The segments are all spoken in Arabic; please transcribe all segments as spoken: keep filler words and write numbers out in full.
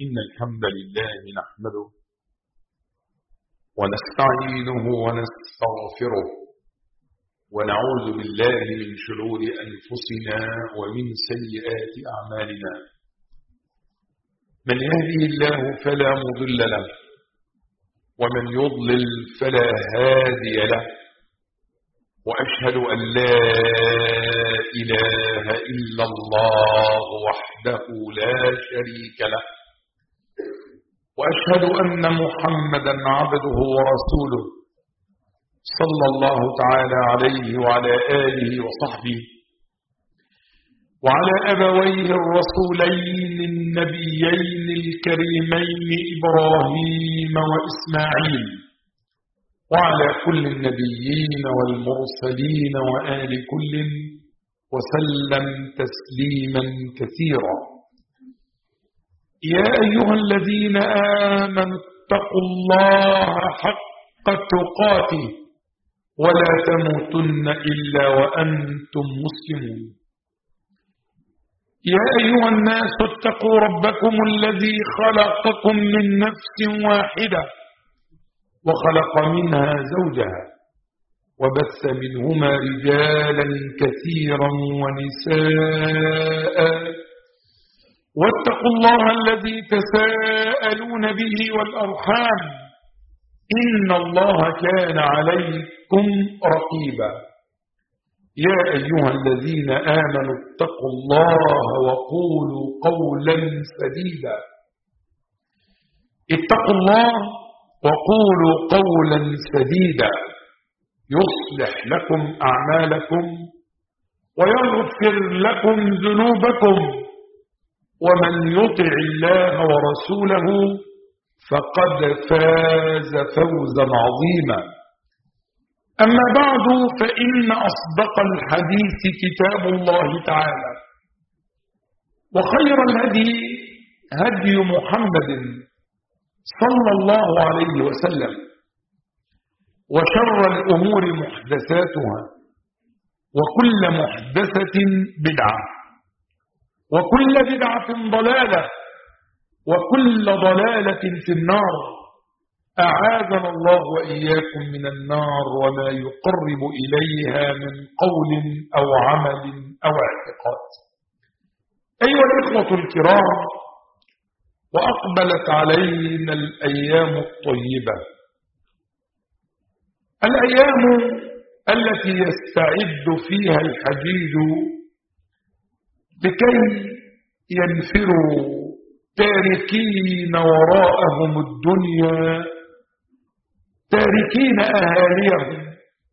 إن الحمد لله نحمده ونستعينه ونستغفره ونعوذ بالله من شرور أنفسنا ومن سيئات أعمالنا. من يهده الله فلا مضل له ومن يضلل فلا هادي له، وأشهد أن لا إله إلا الله وحده لا شريك له، وأشهد أن محمدا عبده ورسوله صلى الله تعالى عليه وعلى آله وصحبه وعلى أبويه الرسولين النبيين الكريمين إبراهيم وإسماعيل وعلى كل النبيين والمرسلين وآل كل وسلم تسليما كثيرا. يا أيها الذين آمنوا اتقوا الله حق تقاته ولا تموتن إلا وأنتم مسلمون. يا أيها الناس اتقوا ربكم الذي خلقكم من نفس واحدة وخلق منها زوجها وبث منهما رجالا كثيرا ونساء، واتقوا الله الذي تساءلون به والأرحام إن الله كان عليكم رقيبا. يا أيها الذين آمنوا اتقوا الله وقولوا قولا سديدا. اتقوا الله وقولوا قولا سديدا يصلح لكم أعمالكم ويغفر لكم ذنوبكم، ومن يطع الله ورسوله فقد فاز فوزا عظيما. أما بعد، فإن أصدق الحديث كتاب الله تعالى، وخير الهدي هدي محمد صلى الله عليه وسلم، وشر الأمور محدثاتها، وكل محدثة بدعة، وكل بدعة ضلالة، وكل ضلالة في النار. أعاذنا الله وإياكم من النار وما يقرب إليها من قول أو عمل أو اعتقاد. أيها الإخوة الكرام، وأقبلت علينا الأيام الطيبة، الأيام التي يستعد فيها الحجيج لكي ينفروا تاركين وراءهم الدنيا، تاركين أهاليهم،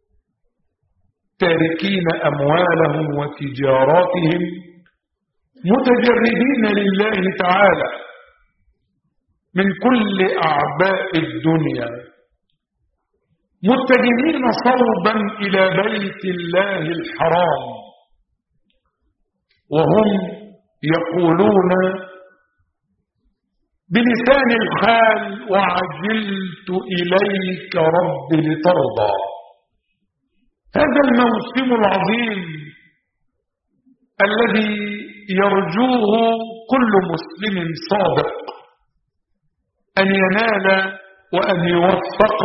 تاركين أموالهم وتجاراتهم، متجردين لله تعالى من كل أعباء الدنيا، متجهين صوبا إلى بيت الله الحرام، وهم يقولون بلسان الحال: وعجلت إليك رب لترضى. هذا الموسم العظيم الذي يرجوه كل مسلم صادق أن ينال وأن يوفق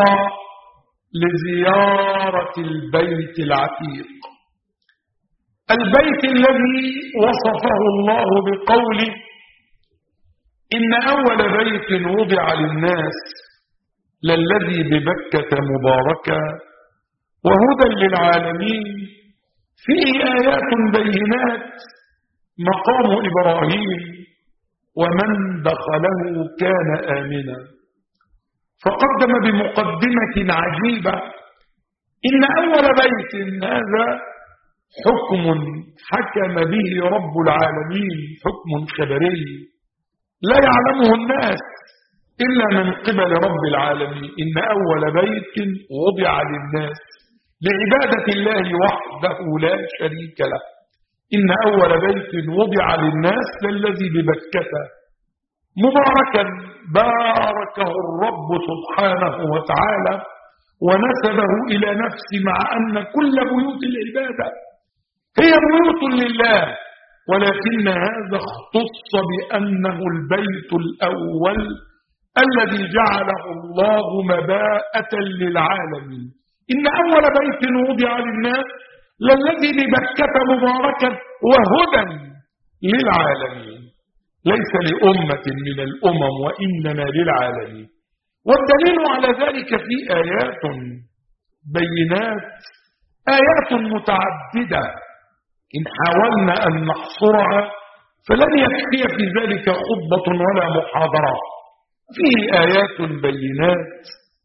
لزيارة البيت العتيق، البيت الذي وصفه الله بقوله: إن أول بيت وضع للناس للذي ببكة مباركا وهدى للعالمين فيه آيات بينات مقام إبراهيم ومن دخله كان آمنا. فقدم بمقدمة عجيبة: إن أول بيت، هذا حكم حكم به رب العالمين، حكم خبري لا يعلمه الناس إلا من قبل رب العالمين. إن أول بيت وضع للناس لعبادة الله وحده لا شريك له. إن أول بيت وضع للناس للذي ببكة مباركا باركه الرب سبحانه وتعالى ونسبه إلى نفسه، مع أن كل بيوت العبادة هي بيوت لله، ولكن هذا اختص بأنه البيت الأول الذي جعله الله مباءة للعالمين. إن أول بيت وضع للناس للذي ببكة مباركا وهدى للعالمين، ليس لأمة من الأمم وإنما للعالمين. والدليل على ذلك في آيات بينات، آيات متعددة إن حاولنا أن نحصرها فلن يكفي في ذلك خطبة ولا محاضرة. فيه آيات بينات.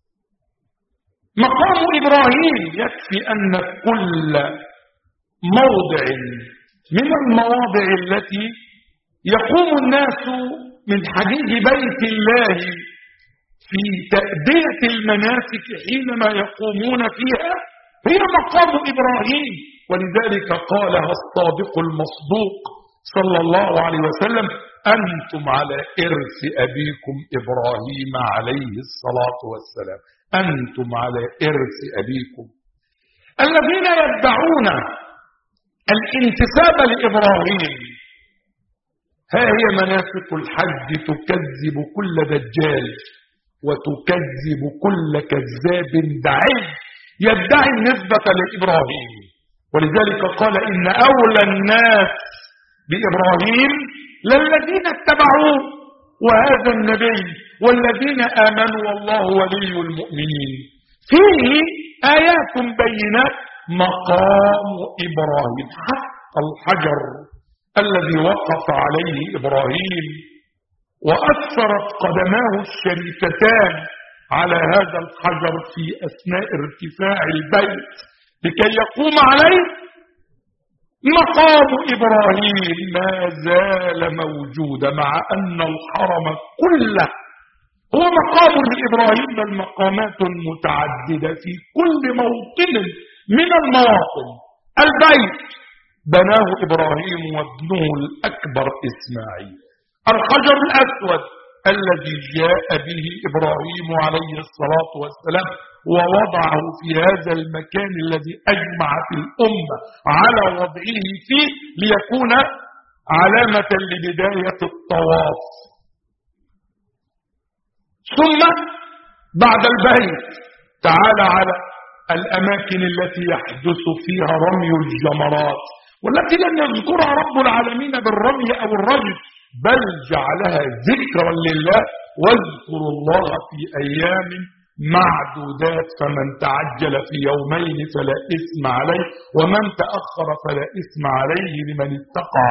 مقام إبراهيم يكفي أن كل موضع من المواضع التي يقوم الناس من حجيج بيت الله في تأدية المناسك حينما يقومون فيها هي مقام إبراهيم. ولذلك قالها الصادق المصدوق صلى الله عليه وسلم: أنتم على إرث أبيكم إبراهيم عليه الصلاة والسلام. أنتم على إرث أبيكم. الذين يدعون الانتساب لإبراهيم، ها هي مناسك الحج تكذب كل دجال وتكذب كل كذاب دعي يدعي النسبة لإبراهيم. ولذلك قال: إن أولى الناس بإبراهيم للذين اتبعوه وهذا النبي والذين آمنوا والله ولي المؤمنين. فيه آيات بينات مقام إبراهيم، حتى الحجر الذي وقف عليه إبراهيم وأثرت قدماه الشريفتان على هذا الحجر في أثناء ارتفاع البيت لكي يقوم عليه، مقام إبراهيم ما زال موجودا، مع أن الحرم كله هو مقام لإبراهيم، بل مقامات متعددة في كل موطن من المواطن. البيت بناه إبراهيم وابنه الأكبر إسماعيل. الحجر الأسود الذي جاء به إبراهيم عليه الصلاة والسلام ووضعه في هذا المكان الذي أجمعت الأمة على وضعه فيه ليكون علامة لبداية الطواف. ثم بعد البيت تعال على الأماكن التي يحدث فيها رمي الجمرات، والتي لم يذكرها رب العالمين بالرمي أو الرجل، بل جعلها ذكرا لله: واذكروا الله في أيام معدودات، فمن تعجل في يومين فلا إثم عليه ومن تأخر فلا إثم عليه لمن اتقى.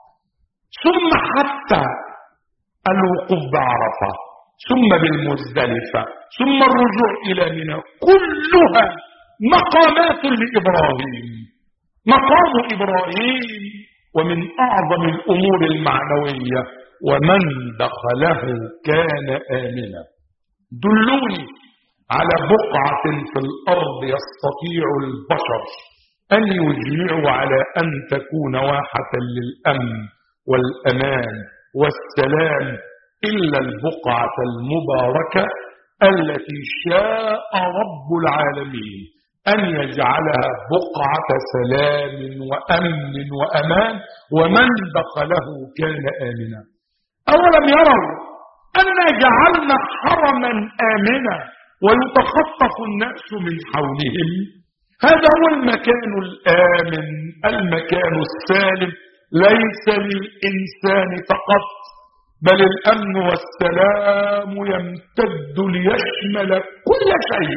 ثم حتى الوقوف بعرفة، ثم بالمزدلفة، ثم الرجوع إلى منى، كلها مقامات لإبراهيم. مقام إبراهيم ومن أعظم الأمور المعنوية: ومن دخله كان آمنا. دلوني على بقعة في الأرض يستطيع البشر أن يجمعوا على أن تكون واحة للأمن والأمان والسلام إلا البقعة المباركة التي شاء رب العالمين أن يجعلها بقعة سلام وأمن وأمان، ومن دخله كان آمنا. أولم يروا أنا جعلنا حرما آمنا ويتخطف الناس من حولهم؟ هذا هو المكان الآمن، المكان السالم، ليس للإنسان فقط، بل الأمن والسلام يمتد ليشمل كل شيء،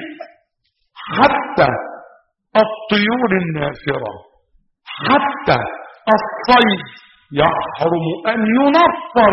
حتى الطيور النافرة، حتى الصيد يحرم أن ينفر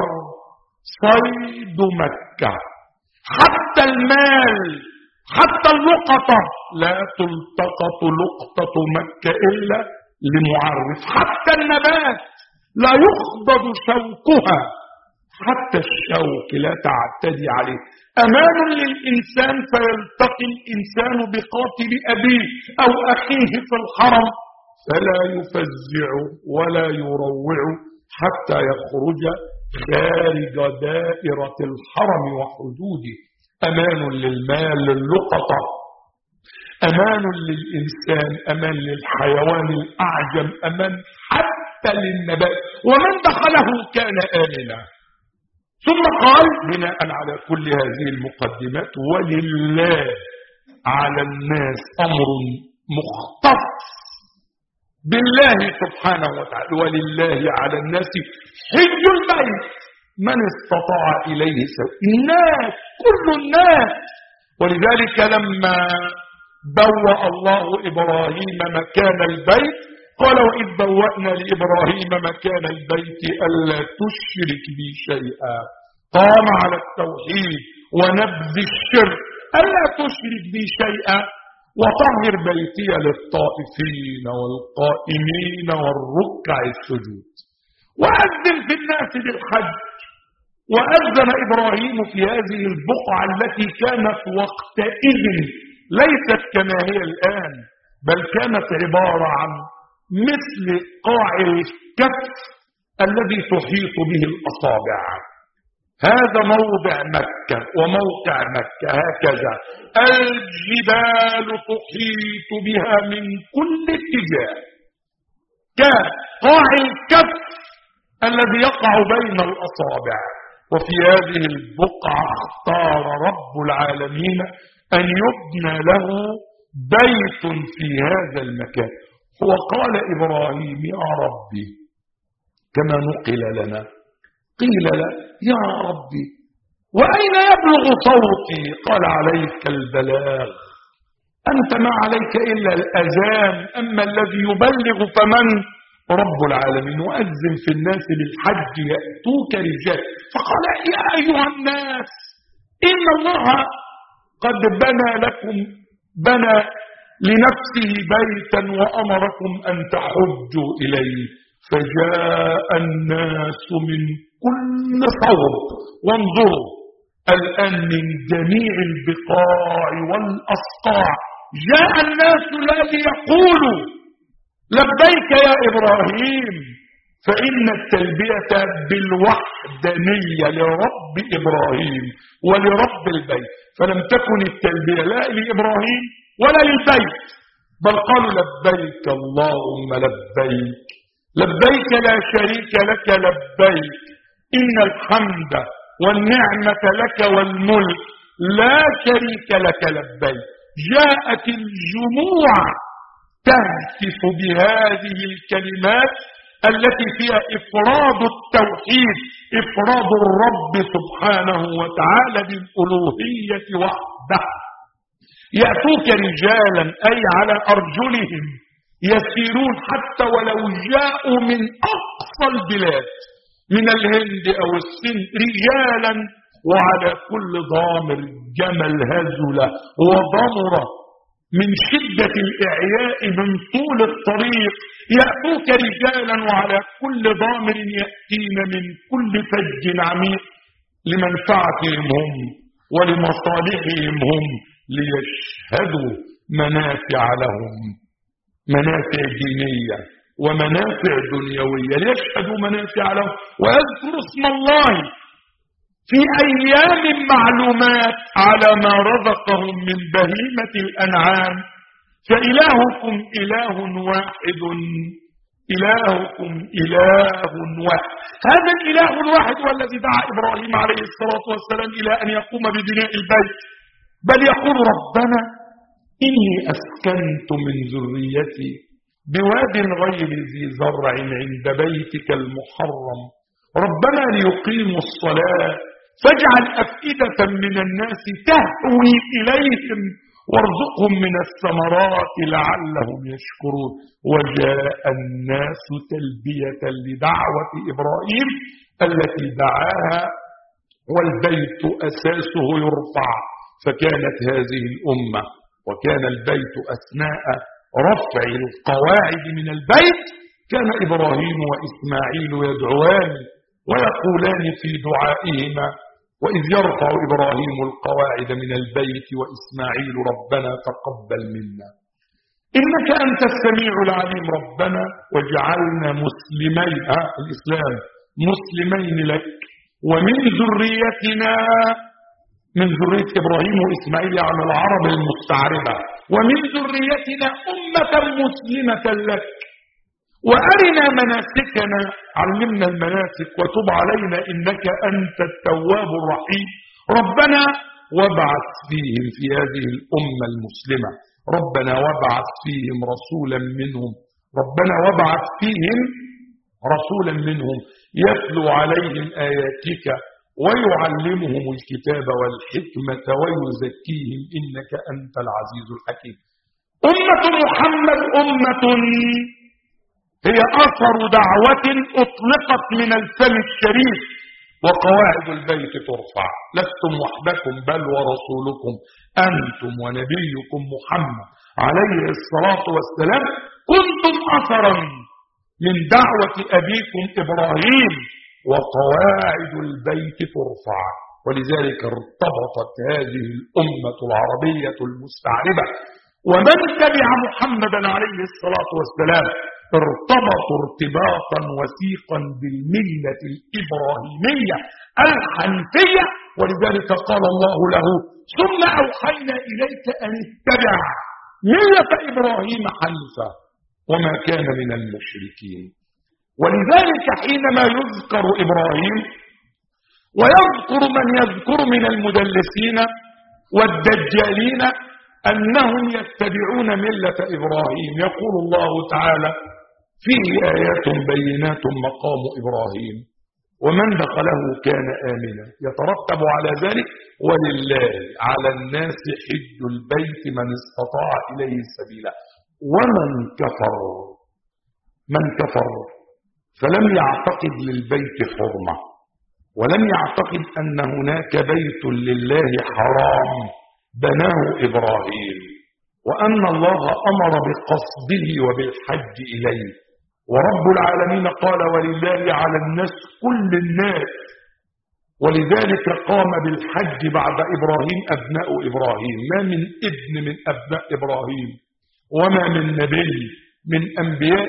صيد مكة، حتى المال، حتى اللقطة لا تلتقط لقطة مكة إلا لمعرف، حتى النبات لا يخضب شوكها، حتى الشوك لا تعتدي عليه. أمان للإنسان فيلتقي الإنسان بقاتل أبيه أو أخيه في الحرم فلا يفزع ولا يروع حتى يخرج خارج دائرة الحرم وحدوده. أمان للمال، للقطة، أمان للإنسان، أمان للحيوان الأعجم، أمان حتى حتى للنبات ومن دخله كان آمنا. ثم قال بناء على كل هذه المقدمات: ولله على الناس أمر مختص بالله سبحانه وتعالى، ولله على الناس حج البيت من استطاع إليه سبيلا. الناس، كل الناس. ولذلك لما بوأ الله إبراهيم مكان البيت قال: وإذ بوأنا لإبراهيم مكان البيت ألا تشرك بي شيئا. قام على التوحيد ونبذ الشرك، ألا تشرك بي شيئا، وطهر بيتي للطائفين والقائمين والركع السجود. وأذن في الناس بالحج. وأذن إبراهيم في هذه البقعة التي كانت وقتئذ ليست كما هي الآن، بل كانت عبارة عن مثل قاع الكف الذي تحيط به الأصابع. هذا موضع مكة وموقع مكة، هكذا الجبال تحيط بها من كل اتجاه، كقاع الكف الذي يقع بين الأصابع. وفي هذه البقعة اختار رب العالمين أن يبنى له بيت في هذا المكان. وقال إبراهيم: يا ربي، كما نقل لنا، قيل له: يا ربي وأين يبلغ صوتي؟ قال: عليك البلاغ، أنت ما عليك إلا الأذان، أما الذي يبلغ فمن؟ رب العالمين. وأذن في الناس للحج يأتوك رجال. فقال: يا أيها الناس، إن الله قد بنى لكم بنى لنفسه بيتا وأمركم أن تحجوا إليه. فجاء الناس من كل صوب. وانظروا الآن من جميع البقاع والأسقاع جاء الناس لا ليقولوا لبيك يا إبراهيم، فإن التلبية بالوحدانية لرب إبراهيم ولرب البيت، فلم تكن التلبية لا لإبراهيم ولا للبيت، بل قالوا: لبيك اللهم لبيك، لبيك لا شريك لك لبيك، إن الحمد والنعمة لك والملك لا شريك لك لبيك. جاءت الجموع تهتف بهذه الكلمات التي فيها إفراد التوحيد، إفراد الرب سبحانه وتعالى بالألوهية وحده. يأتوك رجالا أي على أرجلهم يسيرون، حتى ولو جاءوا من أقصى البلاد من الهند أو السن، رجالا وعلى كل ضامر جمل هزلة وضمرة من شدة الإعياء من طول الطريق. يأتوك رجالا وعلى كل ضامر يأتين من كل فج عميق لمنفعتهم هم ولمصالحهم هم، ليشهدوا منافع لهم، منافع دينية ومنافع دنيوية، ليشهدوا منافع لهم ويذكروا اسم الله في أيام معلومات على ما رزقهم من بهيمة الأنعام. فإلهكم إله واحد، إلهكم إله واحد. هذا الإله الواحد هو الذي دعا إبراهيم عليه الصلاة والسلام إلى أن يقوم ببناء البيت، بل يقول: ربنا إني أسكنت من ذريتي بواد غير ذي زرع عند بيتك المحرم ربنا ليقيموا الصلاة فاجعل أفئدة من الناس تهوي إليهم وارزقهم من الثمرات لعلهم يشكرون. وجاء الناس تلبية لدعوة إبراهيم التي دعاها، والبيت أساسه يرفع. فكانت هذه الأمة وكان البيت أثناء رفع القواعد من البيت كان إبراهيم وإسماعيل يدعوان ويقولان في دعائهما: وإذ يرفع إبراهيم القواعد من البيت وإسماعيل ربنا تقبل منا إنك أنت السميع العليم ربنا واجعلنا مسلمين آه الإسلام مسلمين لك ومن ذريتنا، من ذرية إبراهيم وإسماعيل يعني العرب المستعربة، ومن ذريتنا أمة مسلمة لك وأرنا مناسكنا، علمنا المناسك وتب علينا إنك أنت التواب الرحيم. ربنا وابعث فيهم في هذه الأمة المسلمة، ربنا وابعث فيهم رسولا منهم، ربنا وابعث فيهم رسولا منهم يتلو عليهم آياتك ويعلمهم الكتاب والحكمة ويزكيهم إنك أنت العزيز الحكيم. أمة محمد أمة هي أثر دعوة أطلقت من الفم الشريف، وقواعد البيت ترفع. لستم وحدكم بل ورسولكم، أنتم ونبيكم محمد عليه الصلاة والسلام كنتم أثرا من دعوة أبيكم إبراهيم، وقواعد البيت ترفع. ولذلك ارتبطت هذه الأمة العربية المستعربة ومن تبع محمدا عليه الصلاة والسلام ارتبطوا ارتباطا وثيقا بالملة الإبراهيمية الحنيفية. ولذلك قال الله له: ثم أوحينا إليك أن اتبع ملة إبراهيم حنيفا وما كان من المشركين. ولذلك حينما يذكر إبراهيم ويذكر من يذكر من المدلسين والدجالين أنهم يتبعون ملة إبراهيم، يقول الله تعالى: فيه آيات بينات مقام إبراهيم ومن دخله كان آمنا. يترتب على ذلك: ولله على الناس حج البيت من استطاع إليه سبيلا ومن كفر من كفر فلم يعتقد للبيت حرمة ولم يعتقد أن هناك بيت لله حرام بناه إبراهيم، وأن الله أمر بقصده وبالحج إليه. ورب العالمين قال: ولله على الناس كل الناس. ولذلك قام بالحج بعد إبراهيم أبناء إبراهيم، ما من ابن من أبناء إبراهيم وما من نبي من أنبياء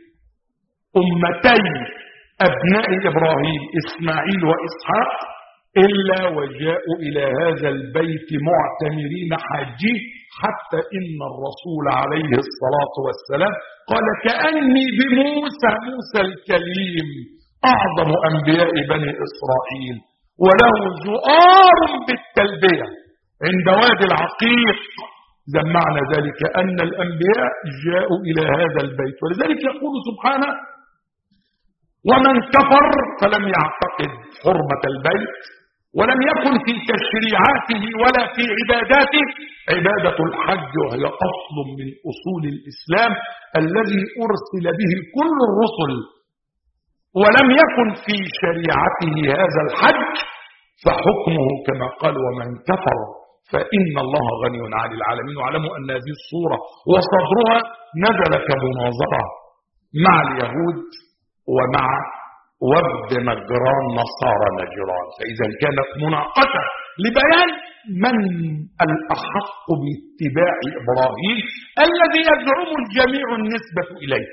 أمتي أبناء إبراهيم إسماعيل وإسحاق إلا وجاءوا إلى هذا البيت معتمرين حاجين، حتى إن الرسول عليه الصلاة والسلام قال: كأني بموسى موسى الكليم أعظم أنبياء بني إسرائيل، وله زؤار بالتلبية عند وادي العقيق. جمعنا ذلك أن الأنبياء جاءوا إلى هذا البيت. ولذلك يقول سبحانه: ومن كفر فلم يعتقد حرمة البيت ولم يكن في تشريعاته ولا في عباداته عبادة الحج، وهي أصل من أصول الإسلام الذي أرسل به كل الرسل، ولم يكن في شريعته هذا الحج فحكمه كما قال: ومن كفر فإن الله غني عن العالمين. واعلموا أن هذه الصورة وصدرها نزل كمناظرة مع اليهود ومع وفد نجران نصارى نجران، فإذا كانت مناقشة لبيان من الأحق باتباع إبراهيم الذي يزعم الجميع النسبة إليه.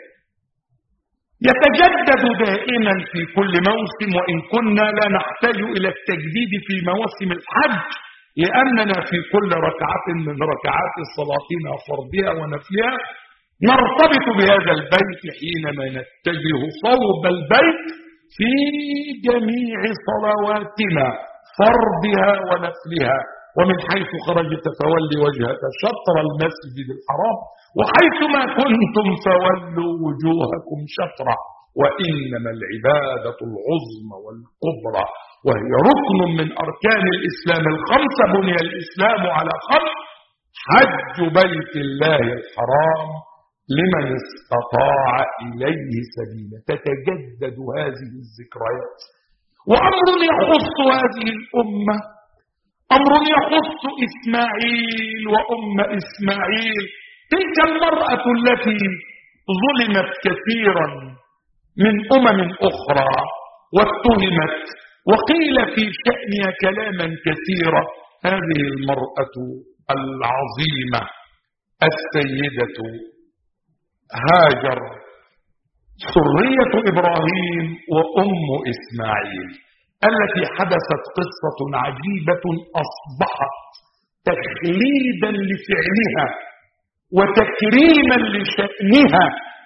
يتجدد دائما في كل موسم، وإن كنا لا نحتاج إلى التجديد في مواسم الحج، لأننا في كل ركعة من ركعات صلاتنا فرضها ونفلها نرتبط بهذا البيت حينما نتجه صوب البيت في جميع صلواتنا فرضها ونفلها. ومن حيث خرجت فول وجهك شطر المسجد الحرام وحيثما كنتم فولوا وجوهكم شطرا، وإنما العبادة العظمى والكبرى وهي ركن من أركان الإسلام الخمسة، بني الإسلام على خمس: حج بيت الله الحرام لمن استطاع إليه سبيلا. تتجدد هذه الذكريات. وأمر يخص هذه الأمة، أمر يخص إسماعيل وأم إسماعيل، تلك المرأة التي ظلمت كثيرا من أمم أخرى واتهمت وقيل في شأنها كلاما كثيرا. هذه المرأة العظيمة السيدة هاجر سرية إبراهيم وأم إسماعيل، التي حدثت قصة عجيبة أصبحت تخليدا لفعلها وتكريما لشأنها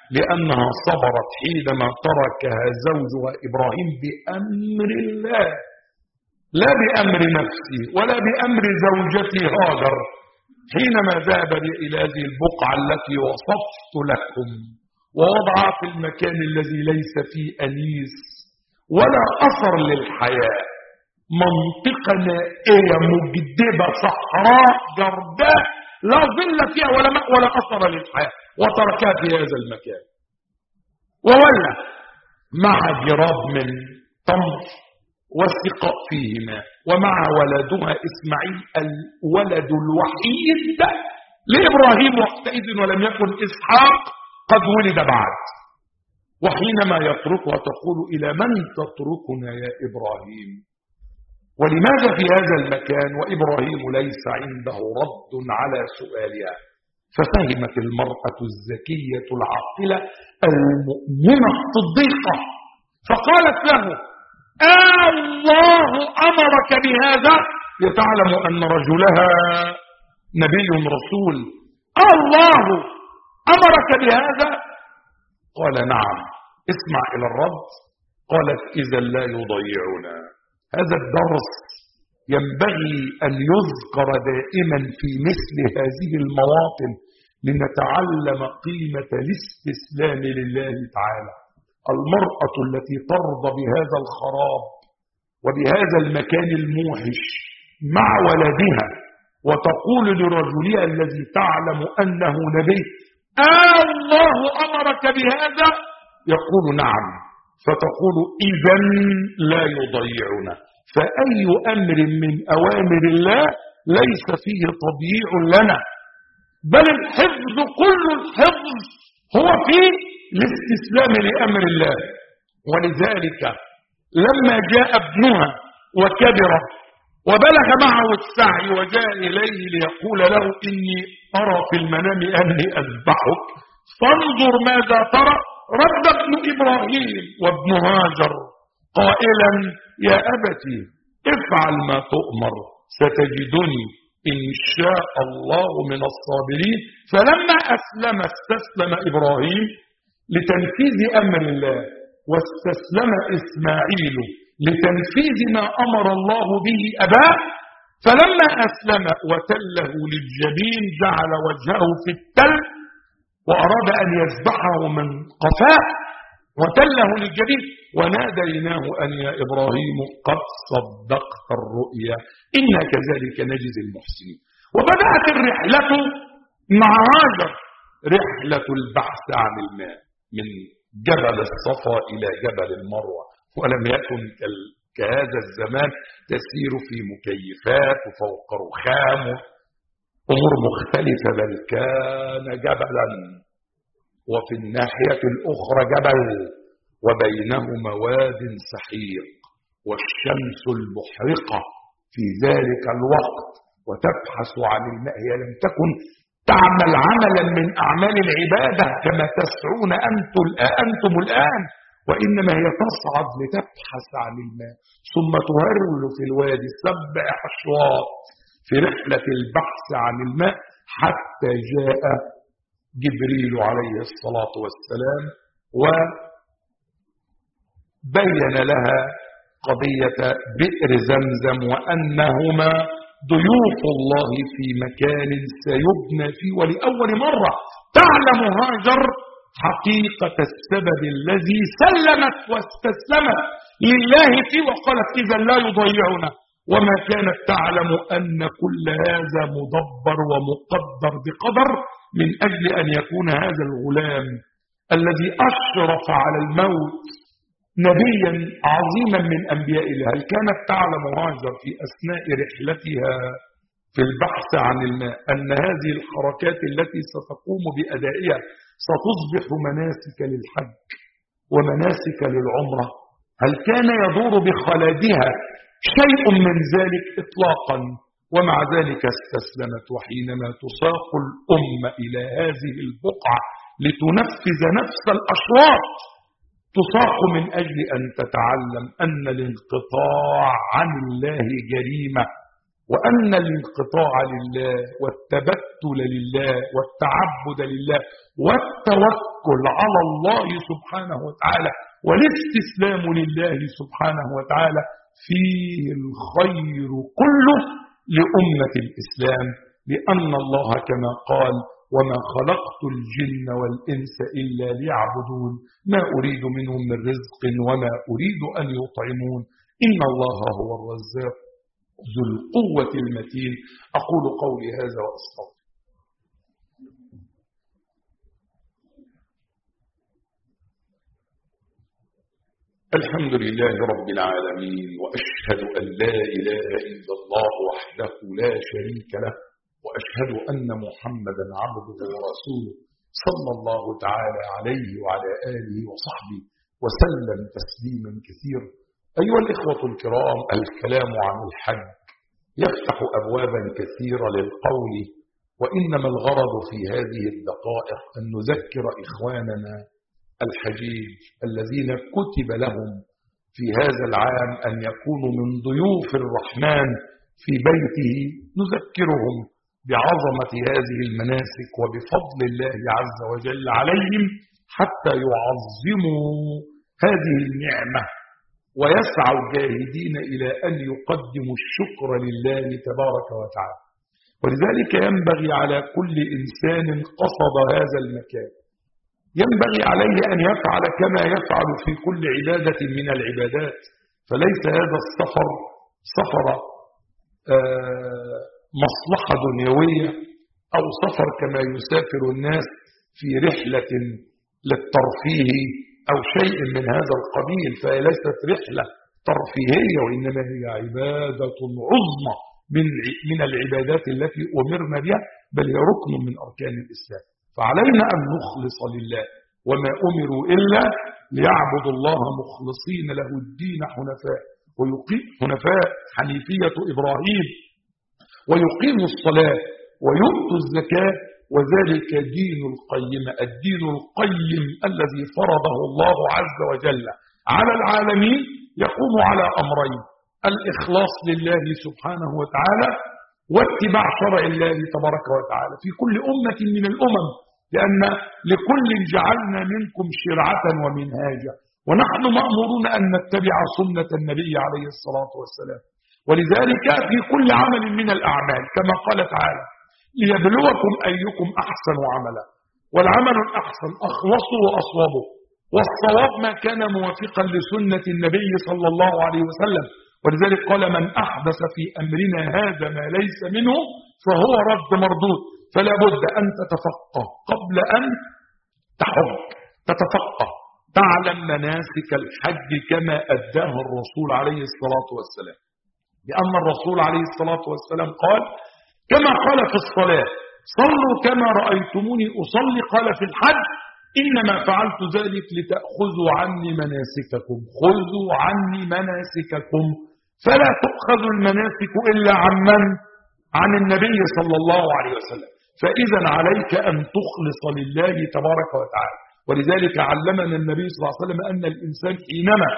لأنها صبرت حينما تركها زوجها إبراهيم بأمر الله، لا بأمر نفسي ولا بأمر زوجتي هاجر، حينما ذهب إلى هذه البقعة التي وصفت لكم ووضعها في المكان الذي ليس فيه أنيس ولا أثر للحياة، منطقة نائية مجدبة صحراء جرداء لا ظل فيها ولا ماء ولا أثر للحياة، وتركها في هذا المكان وولى مع جراب من تمر والسقاء فيه ماء، ومع ولدها إسماعيل الولد الوحيد لإبراهيم وقتئذ، ولم يكن إسحاق قد ولد بعد. وحينما يتركها تقول: إلى من تتركنا يا إبراهيم؟ ولماذا في هذا المكان وإبراهيم ليس عنده رد على سؤالها؟ ففهمت المرأة الذكية العاقلة المؤمنة الصديقة، فقالت له: الله أمرك بهذا؟ لتعلم أن رجلها نبي رسول. الله أمرك بهذا؟ قال: نعم. اسمع إلى الرد. قالت: إذا لا يضيعنا. هذا الدرس ينبغي أن يذكر دائما في مثل هذه المواطن لنتعلم قيمة الاستسلام لله تعالى. المرأة التي ترضى بهذا الخراب وبهذا المكان الموحش مع ولدها وتقول لرجلها الذي تعلم أنه نبي: الله أمرك بهذا؟ يقول: نعم. فتقول: إذن لا يضيعنا. فأي أمر من أوامر الله ليس فيه تضييع لنا، بل الحفظ كل الحفظ هو في الاستسلام لأمر الله. ولذلك لما جاء ابنها وكبر وبلغ معه السعي وجاء إليه ليقول له: إني أرى في المنام أني أذبحك فانظر ماذا ترى، رد ابن إبراهيم وابن هاجر قائلا: يا أبتي افعل ما تؤمر ستجدني إن شاء الله من الصابرين. فلما أسلم استسلم إبراهيم لتنفيذ أمر الله، واستسلم إسماعيل لتنفيذ ما أمر الله به أباه. فلما أسلم وتله للجبين جعل وجهه في التل وأراد أن يذبحه من قفاه وتله للجبين، وناديناه أن يا إبراهيم قد صدقت الرؤيا إنا كذلك نجزي المحسنين. وبدأت الرحلة مع هاجر رحلة البحث عن الماء من جبل الصفا إلى جبل المروة، ولم يكن كهذا الزمان تسير في مكيفات وفوق رخام أمور مختلفة، بل كان جبلا وفي الناحية الأخرى جبل وبينهما واد سحيق والشمس المحرقة في ذلك الوقت وتبحث عن الماء. هي لم تكن تعمل عملا من أعمال العبادة كما تسعون أنتم الآن، وإنما هي تصعد لتبحث عن الماء، ثم تهرول في الوادي سبع أشواط في رحلة البحث عن الماء، حتى جاء جبريل عليه الصلاة والسلام وبين لها قضية بئر زمزم وأنهما ضيوف الله في مكان سيبنى فيه. ولأول مرة تعلم هاجر حقيقة السبب الذي سلمت واستسلمت لله فيه وقالت: إذا لا يضيعنا. وما كانت تعلم أن كل هذا مدبر ومقدر بقدر من أجل أن يكون هذا الغلام الذي أشرف على الموت نبيا عظيما من أنبياء الله. هل كانت تعلم هاجر في أثناء رحلتها في البحث عن الماء أن هذه الحركات التي ستقوم بأدائها ستصبح مناسك للحج ومناسك للعمرة؟ هل كان يدور بخلدها شيء من ذلك إطلاقا؟ ومع ذلك استسلمت. وحينما تساق الأمة إلى هذه البقعة لتنفذ نفس الأشواط تساق من أجل أن تتعلم أن الانقطاع عن الله جريمة، وأن الانقطاع لله والتبتل لله والتعبد لله والتوكل على الله سبحانه وتعالى والاستسلام لله سبحانه وتعالى فيه الخير كله لأمة الإسلام، لأن الله كما قال: وما خلقت الجن والإنس إلا ليعبدون ما أريد منهم من رزق وما أريد أن يطعمون إن الله هو الرزاق ذو القوة المتين. أقول قولي هذا وأستغفر. الحمد لله رب العالمين، وأشهد أن لا إله إلا الله وحده لا شريك له، وأشهد أن محمدا عبده ورسوله صلى الله تعالى عليه وعلى آله وصحبه وسلم تسليما كثيرا. أيها الإخوة الكرام، الكلام عن الحج يفتح أبوابا كثيرة للقول، وإنما الغرض في هذه الدقائق أن نذكر إخواننا الحجيج الذين كتب لهم في هذا العام أن يكونوا من ضيوف الرحمن في بيته، نذكرهم بعظمة هذه المناسك وبفضل الله عز وجل عليهم حتى يعظموا هذه النعمة ويسعوا جاهدين إلى أن يقدموا الشكر لله تبارك وتعالى. ولذلك ينبغي على كل إنسان قصد هذا المكان، ينبغي عليه أن يفعل كما يفعل في كل عبادة من العبادات، فليس هذا السفر سفر مصلحة دنيوية أو سفر كما يسافر الناس في رحلة للترفيه أو شيء من هذا القبيل، فهي ليست رحلة ترفيهية، وإنما هي عبادة عظمى من من العبادات التي أمرنا بها، بل هي ركن من أركان الإسلام. فعلينا أن نخلص لله، وما أمروا إلا ليعبدوا الله مخلصين له الدين حنفاء ويقيم حنفاء حنيفية إبراهيم ويقيموا الصلاة ويؤتوا الزكاة، وذلك دين القيم، الدين القيم الذي فرضه الله عز وجل على العالمين يقوم على أمرين: الإخلاص لله سبحانه وتعالى واتباع شرع الله تبارك وتعالى في كل أمة من الأمم، لأن لكل جعلنا منكم شرعة ومنهاجا، ونحن مأمورون أن نتبع سنة النبي عليه الصلاة والسلام. ولذلك في كل عمل من الأعمال كما قال تعالى: ليبلوكم أيكم أحسن عملا، والعمل الأحسن أخلصه وأصوبه، والصواب ما كان موافقا لسنة النبي صلى الله عليه وسلم. ولذلك قال: من أحدث في أمرنا هذا ما ليس منه فهو رد مردود. فلا بد أن تتفقه قبل أن تحج، تتفقه، تعلم مناسك الحج كما أداه الرسول عليه الصلاة والسلام، لأن الرسول عليه الصلاة والسلام قال كما قال في الصلاة: صلوا كما رأيتموني أصلي. قال في الحج: إنما فعلت ذلك لتأخذوا عني مناسككم، خذوا عني مناسككم. فلا تؤخذ المناسك إلا عن من؟ عن النبي صلى الله عليه وسلم. فإذا عليك أن تخلص لله تبارك وتعالى. ولذلك علمنا النبي صلى الله عليه وسلم أن الإنسان حينما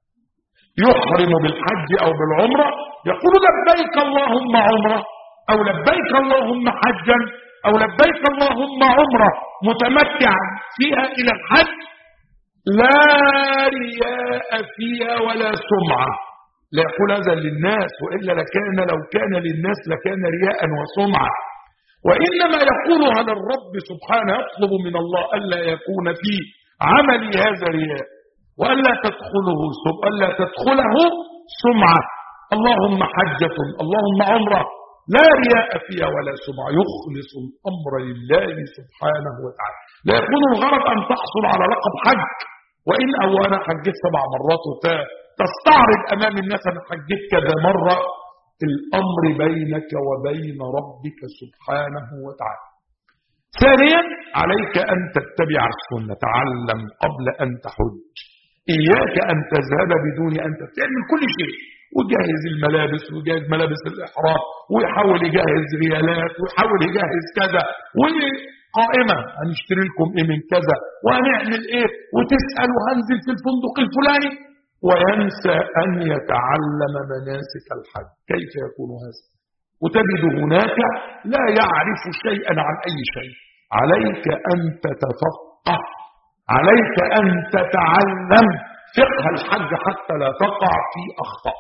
يحرم بالحج أو بالعمرة يقول: لبيك اللهم عمرة، أو لبيك اللهم حجا، أو لبيك اللهم عمرة، متمتعا فيها إلى الحج، لا رياء فيها ولا سمعة. لا يقول هذا للناس، وإلا لكان لو كان للناس لكان رياء وسمعة، وإنما يقولها للرب سبحانه، يطلب من الله ألا يكون في عمل هذا رياء، وألا تدخله سم ألا تدخله سمعة. اللهم حجة، اللهم عمرة، لا رياء فيها ولا سمعة، يخلص الأمر لله سبحانه وتعالى. لا يكون الغرض أن تحصل على لقب حج، وإن أو أنا حجيت سبع مرات تستعرض أمام الناس أنا حجيت كذا مرة. الأمر بينك وبين ربك سبحانه وتعالى. ثانيا عليك أن تتبع السنة، تعلم قبل أن تحج. إياك أن تذهب بدون أن تعمل كل شيء، وجهز الملابس وجهز ملابس الإحرام، ويحاول يجهز ريالات، ويحاول يجهز كذا، وقائمة هنشتري لكم إيه من كذا، وهنعمل إيه، وتسأل وهنزل في الفندق الفلاني، وينسى أن يتعلم مناسك الحج. كيف يكون هذا؟ وتجد هناك لا يعرف شيئا عن أي شيء. عليك أن تتفقه، عليك أن تتعلم فقه الحج حتى لا تقع في أخطاء.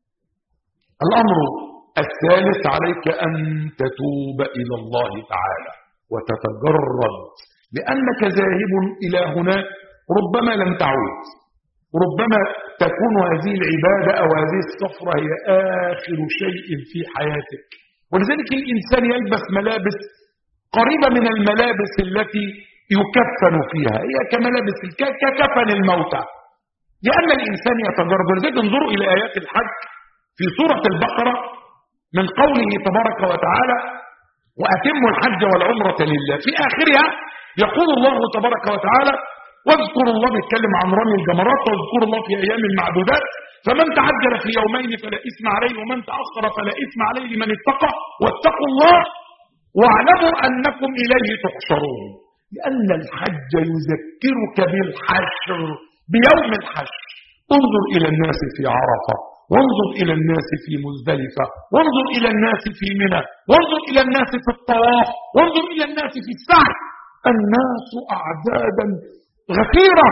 الأمر الثالث عليك أن تتوب إلى الله تعالى وتتجرد، لأنك ذاهب إلى هناك ربما لم تعود، ربما تكون هذه العبادة أو هذه السفرة هي آخر شيء في حياتك. ولذلك الإنسان يلبس ملابس قريبة من الملابس التي يكفن فيها، هي كملابس ككفن الموتى، لأن الإنسان يتجرد. ولذلك انظروا إلى آيات الحج في سورة البقرة من قوله تبارك وتعالى وأتموا الحج والعمرة لله، في آخرها يقول الله تبارك وتعالى واذكروا الله، بيتكلم عن رمي الجمرات، واذكروا الله في أيام معدودات، فمن تعجل في يومين فلا إثم عليه ومن تأخر فلا إثم عليه لمن اتقى واتقوا الله واعلموا أنكم إليه تحشرون. لأن الحج يذكرك بالحشر، بيوم الحشر. انظر إلى الناس في عرفة، وانظر إلى الناس في مزدلفة، وانظر إلى الناس في منى، وانظر إلى الناس في الطواف، وانظر إلى الناس في السعي. الناس أعدادا غفيرة،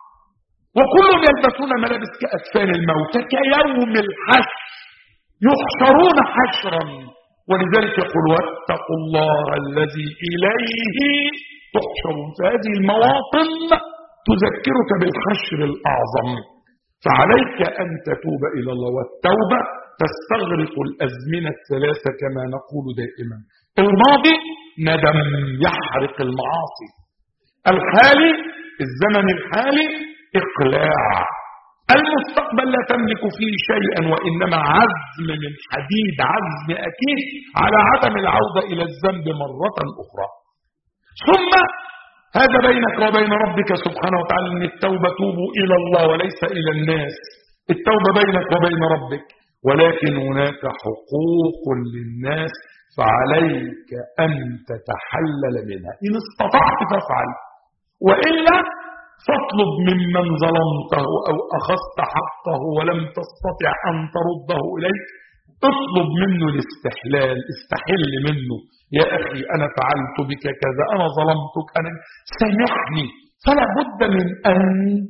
وكلهم يلبسون ملابس كأكفان الموتى كيوم الحشر، يحشرون حشرا. ولذلك يقول واتقوا الله الذي إليه تحشرون. فهذه المواطن تذكرك بالحشر الأعظم. فعليك أن تتوب إلى الله، والتوبة تستغرق الأزمنة الثلاثة كما نقول دائما. الماضي ندم يحرق المعاصي، الحالي الزمن الحالي إقلاع، المستقبل لا تملك فيه شيئا وإنما عزم من حديد، عزم أكيد على عدم العودة إلى الذنب مرة أخرى. ثم هذا بينك وبين ربك سبحانه وتعالى، أن التوبة توبوا إلى الله وليس إلى الناس، التوبة بينك وبين ربك، ولكن هناك حقوق للناس فعليك أن تتحلل منها. إن استطعت فافعل، وإلا فاطلب ممن ظلمته أو أخذت حقه ولم تستطع أن ترده إليه، اطلب منه الاستحلال، استحل منه، يا أخي أنا فعلت بك كذا، أنا ظلمتك، أنا سامحني. فلا بد من أن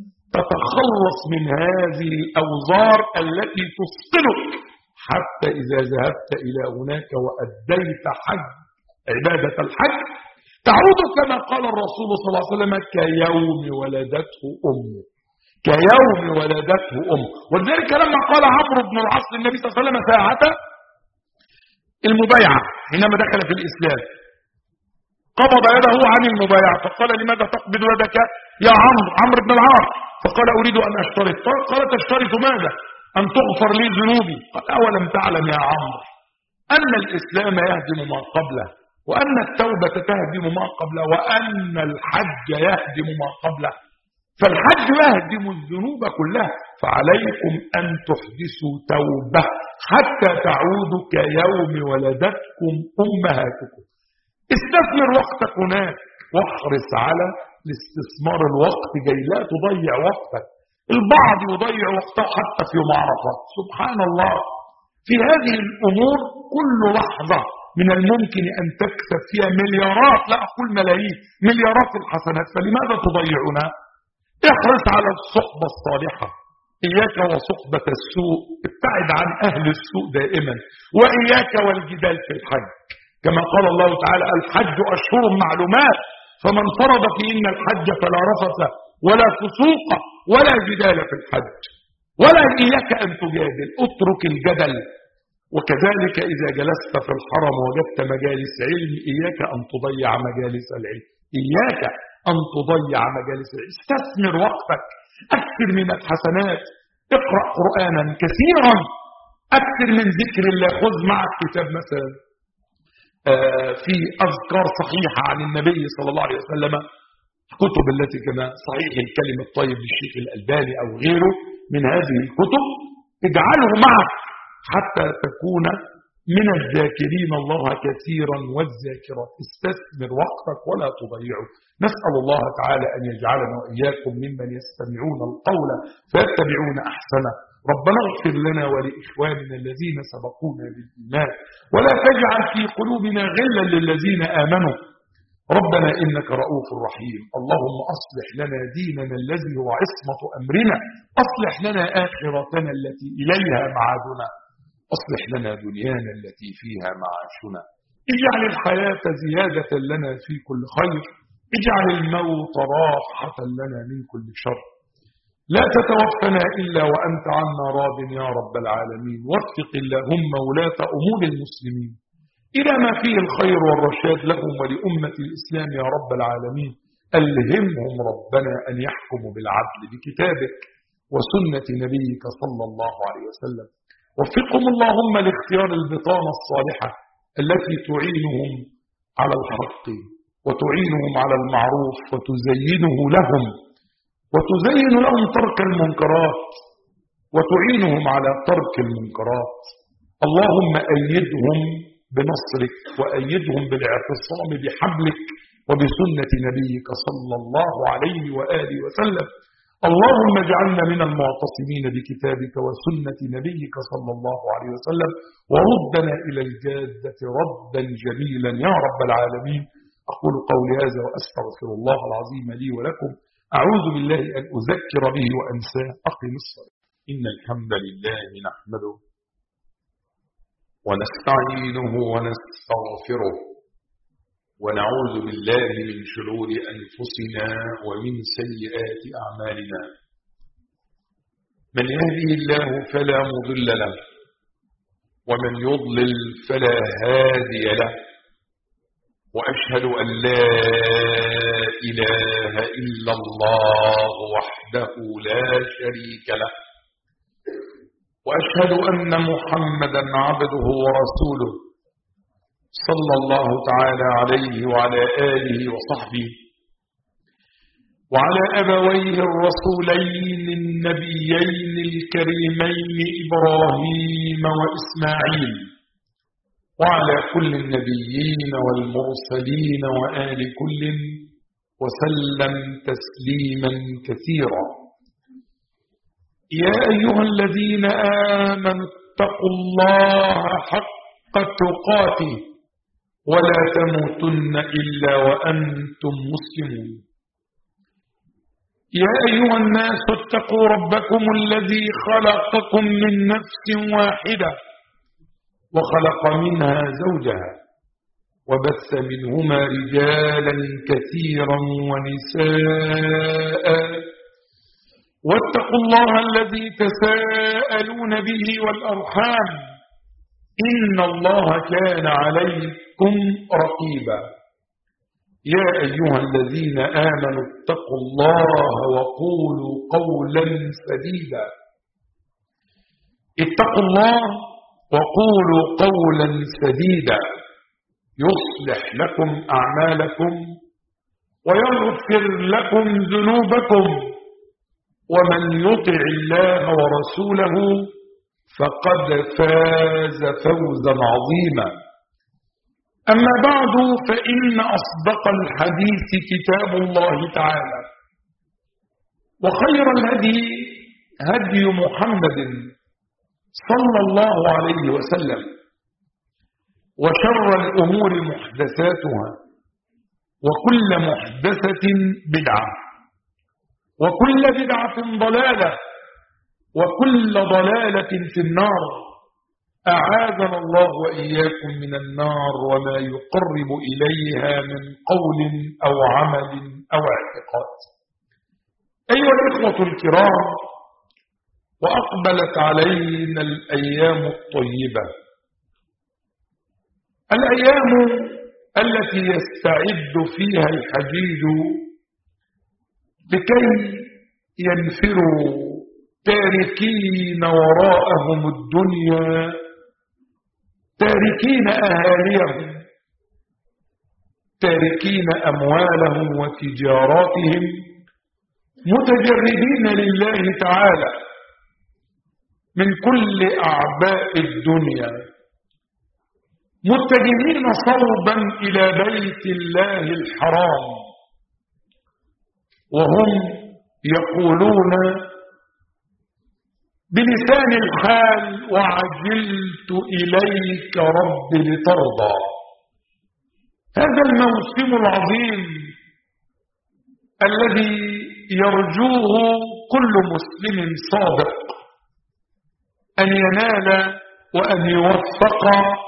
تتخلص من هذه الأوزار التي تفصلك، حتى إذا ذهبت إلى هناك وأديت حج عبادة الحج تعود كما قال الرسول صلى الله عليه وسلم كيوم ولدته أمه، كيوم ولدته أمه. ولذلك لما قال عمرو بن العاص للنبي صلى الله عليه وسلم ساعة المبايعة حينما دخل في الإسلام، قبض يده عن المبايعة فقال لماذا تقبض يدك يا عمرو عمرو بن العاص؟ فقال أريد أن أشترط. قال تشترط ماذا؟ أن تغفر لي ذنوبي. قال أولم تعلم يا عمرو أن الإسلام يهدم ما قبله، وأن التوبة تهدم ما قبله، وأن الحج يهدم ما قبله. فالحج يهدم الذنوب كلها، فعليكم أن تحدثوا توبة حتى تعودوا كيوم ولدتكم أمهاتكم. استثمر وقتك هناك واحرص على الاستثمار. الوقت جاي، لا تضيع وقتك. البعض يضيع وقته حتى في يوم عرفة. سبحان الله، في هذه الأمور كل لحظة من الممكن أن تكسب فيها مليارات، لا أقول ملايين، مليارات الحسنات، فلماذا تضيعونها؟ احرص على الصحبة الصالحة، إياك وصحبة السوء، ابتعد عن أهل السوء دائما، وإياك والجدال في الحج. كما قال الله تعالى الحج أشهر معلومات، فمن فرض فيهن الحج فلا رفث ولا فسوق ولا جدال في الحج. ولا إياك أن تجادل، اترك الجدل. وكذلك إذا جلست في الحرم وجدت مجالس علم، إياك أن تضيع مجالس العلم، إياك أن تضيع مجالس العلم. استثمر وقتك، أكثر من الحسنات، اقرأ قرآنا كثيرا، أكثر من ذكر الله. خذ معك كتاب مثلا في أذكار صحيحة عن النبي صلى الله عليه وسلم، كتب التي كما صحيح الكلم الطيب للشيخ الألباني أو غيره من هذه الكتب، اجعله معك حتى تكون من الذاكرين الله كثيرا والذاكرات. استثمر وقتك ولا تضيعه. نسأل الله تعالى أن يجعلنا وإياكم ممن يستمعون القول فيتبعون أحسنه. ربنا اغفر لنا ولإخواننا الذين سبقونا بالإيمان ولا تجعل في قلوبنا غلا للذين آمنوا ربنا إنك رؤوف رحيم. اللهم أصلح لنا ديننا الذي هو عصمة أمرنا، أصلح لنا آخرتنا التي إليها معادنا، أصلح لنا دنيانا التي فيها معاشنا، اجعل الحياة زيادة لنا في كل خير، اجعل الموت راحة لنا من كل شر، لا تتوفنا إلا وأنت عنا راض يا رب العالمين. وفق اللهم ولاة أمور المسلمين إلى ما فيه الخير والرشاد لهم ولأمة الإسلام يا رب العالمين. ألهمهم ربنا أن يحكموا بالعدل بكتابك وسنة نبيك صلى الله عليه وسلم. وفقهم اللهم لاختيار البطانة الصالحة التي تعينهم على الحق وتعينهم على المعروف وتزينه لهم وتزين لهم ترك المنكرات وتعينهم على ترك المنكرات. اللهم أيدهم بنصرك وأيدهم بالاعتصام بحبلك وبسنة نبيك صلى الله عليه وآله وسلم. اللهم اجعلنا من المعتصمين بكتابك وسنة نبيك صلى الله عليه وسلم، وردنا إلى الجادة ردا جميلا يا رب العالمين. أقول قولي هذا وأستغفر الله العظيم لي ولكم. أعوذ بالله أن أذكر به وأنساه. أقم الصلاة. إن الحمد لله نحمده ونستعينه ونستغفره ونعوذ بالله من شرور أنفسنا ومن سيئات أعمالنا. من يهده الله فلا مضل له ومن يضلل فلا هادي له، وأشهد أن لا إله إلا الله وحده لا شريك له، وأشهد أن محمدا عبده ورسوله صلى الله تعالى عليه وعلى آله وصحبه وعلى أبويه الرسولين النبيين الكريمين إبراهيم وإسماعيل وعلى كل النبيين والمرسلين وآل كل وسلم تسليما كثيرا. يا أيها الذين آمنوا اتقوا الله حق تقاته ولا تموتن إلا وأنتم مسلمون. يا أيها الناس اتقوا ربكم الذي خلقكم من نفس واحدة وخلق منها زوجها وبث منهما رجالا كثيرا ونساء، واتقوا الله الذي تساءلون به والأرحام إن الله كان عليكم رقيبا. يا أيها الذين آمنوا اتقوا الله وقولوا قولا سديدا. اتقوا الله وقولوا قولا سديدا يصلح لكم أعمالكم ويغفر لكم ذنوبكم، ومن يطع الله ورسوله فقد فاز فوزا عظيما. أما بعد، فإن أصدق الحديث كتاب الله تعالى، وخير الهدي هدي محمد صلى الله عليه وسلم، وشر الأمور محدثاتها، وكل محدثة بدعة، وكل بدعة ضلالة، وكل ضلالة في النار. أعاذنا الله وإياكم من النار وما يقرب إليها من قول أو عمل أو اعتقاد. أيها الإخوة الكرام، وأقبلت علينا الأيام الطيبة، الأيام التي يستعد فيها الحجيج لكي ينفروا تاركين وراءهم الدنيا، تاركين أهاليهم، تاركين أموالهم وتجاراتهم، متجردين لله تعالى من كل أعباء الدنيا، متجهين صوبا إلى بيت الله الحرام، وهم يقولون بلسان الحال وعجلت إليك رب لترضى. هذا الموسم العظيم الذي يرجوه كل مسلم صادق أن ينال وأن يوفق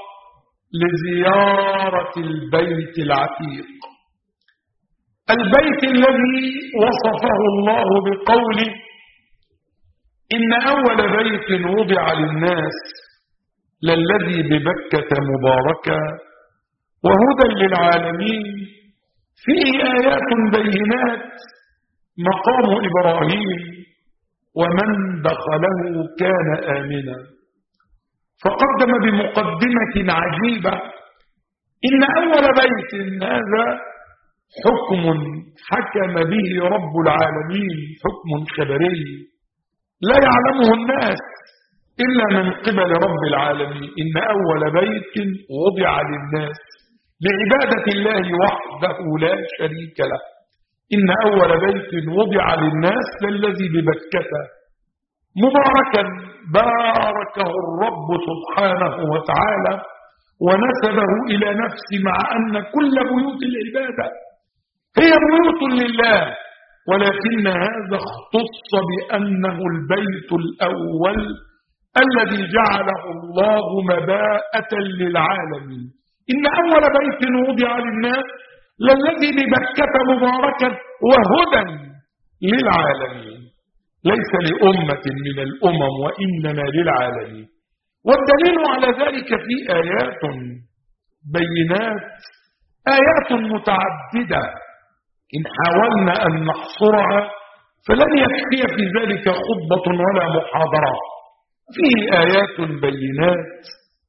لزيارة البيت العتيق، البيت الذي وصفه الله بقوله إن أول بيت وضع للناس للذي ببكة مباركا وهدى للعالمين فيه آيات بينات مقام إبراهيم ومن دخله كان آمنا. فقدم بمقدمة عجيبة إن أول بيت هذا حكم حكم به رب العالمين، حكم خبري لا يعلمه الناس إلا من قبل رب العالمين. إن أول بيت وضع للناس لعبادة الله وحده لا شريك له. إن أول بيت وضع للناس للذي ببكة مباركا باركه الرب سبحانه وتعالى ونسبه إلى نفسه، مع أن كل بيوت العبادة هي بيوت لله، ولكن هذا اختص بأنه البيت الأول الذي جعله الله مباءة للعالمين. إن أول بيت وضع للناس للذي ببكة مباركا وهدى للعالمين، ليس لأمة من الأمم وإنما للعالمين. والدليل على ذلك في آيات بينات، آيات متعددة إن حاولنا أن نحصرها فلن يكفي في ذلك خطبة ولا محاضرة. فيه آيات بينات.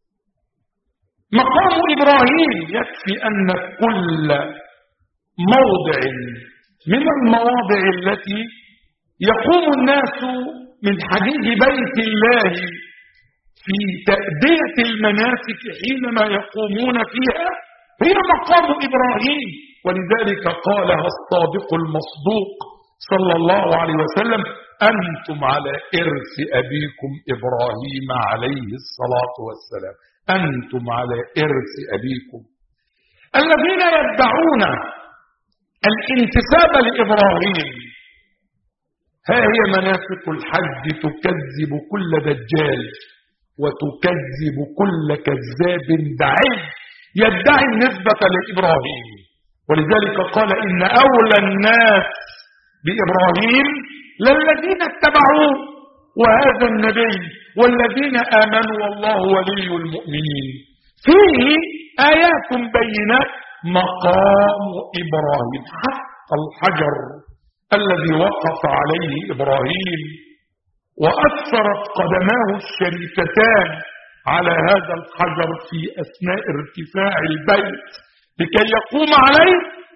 مقام إبراهيم يكفي أن كل موضع من المواضع التي يقوم الناس من حديث بيت الله في تأدية المناسك حينما يقومون فيها هي مقام إبراهيم. ولذلك قالها الصادق المصدوق صلى الله عليه وسلم أنتم على إرث أبيكم إبراهيم عليه الصلاة والسلام، أنتم على إرث أبيكم. الذين يدعون الانتساب لإبراهيم ها هي مناسك الحج تكذب كل دجال وتكذب كل كذاب داعي يدعي النسبة لإبراهيم. ولذلك قال إن أولى الناس بإبراهيم للذين اتبعوه وهذا النبي والذين آمنوا والله ولي المؤمنين. فيه آيات بينات مقام إبراهيم، حتى الحجر الذي وقف عليه إبراهيم وأثرت قدماه الشريفتان على هذا الحجر في أثناء ارتفاع البيت لكي يقوم عليه.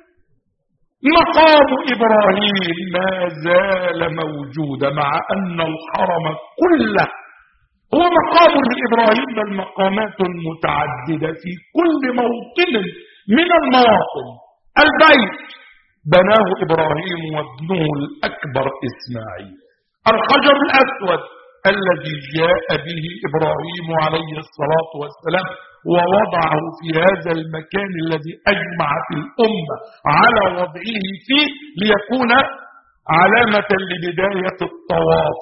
مقام إبراهيم ما زال موجودا مع أن الحرم كله هو مقام لإبراهيم، بل مقامات متعددة في كل موطن من المواطن. البيت بناه إبراهيم وابنه الأكبر إسماعيل. الحجر الأسود الذي جاء به إبراهيم عليه الصلاة والسلام ووضعه في هذا المكان الذي أجمعت الأمة على وضعه فيه ليكون علامة لبداية الطواف.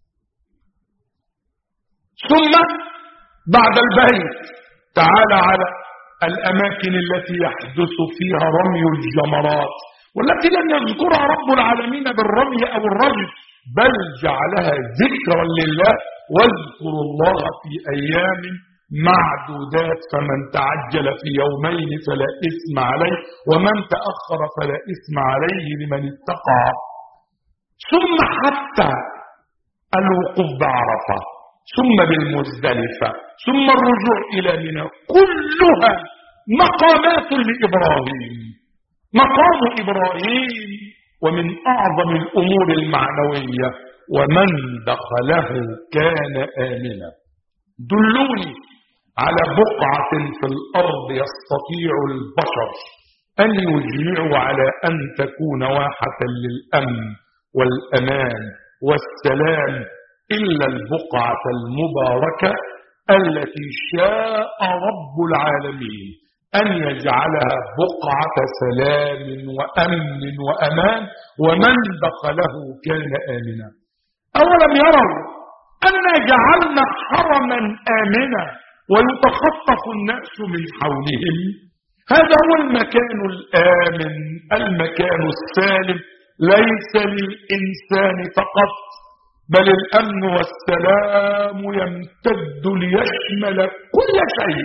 ثم بعد البيت تعال على الأماكن التي يحدث فيها رمي الجمرات، والتي لم يذكرها رب العالمين بالرمي أو الرجل، بل جعلها ذكرا لله. واذكروا الله في أيام معدودات، فمن تعجل في يومين فلا إثم عليه ومن تأخر فلا إثم عليه لمن اتقى. ثم حتى الوقوف بعرفة، ثم بالمزدلفة، ثم الرجوع إلى منى، كلها مقامات لإبراهيم. مقام إبراهيم ومن أعظم الأمور المعنوية ومن دخله كان آمنا. دلوني على بقعة في الأرض يستطيع البشر أن يجمعوا على أن تكون واحة للأمن والأمان والسلام إلا البقعة المباركة التي شاء رب العالمين أن يجعلها بقعة سلام وأمن وأمان، ومن دخله كان آمنا. أولم يروا أنا جعلنا حرما آمنا ويتخطف الناس من حولهم؟ هذا هو المكان الآمن، المكان السالم، ليس للإنسان فقط، بل الأمن والسلام يمتد ليشمل كل شيء،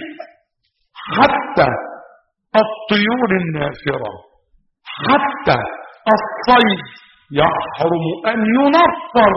حتى الطيور النافرة، حتى الصيد يحرم أن ينفر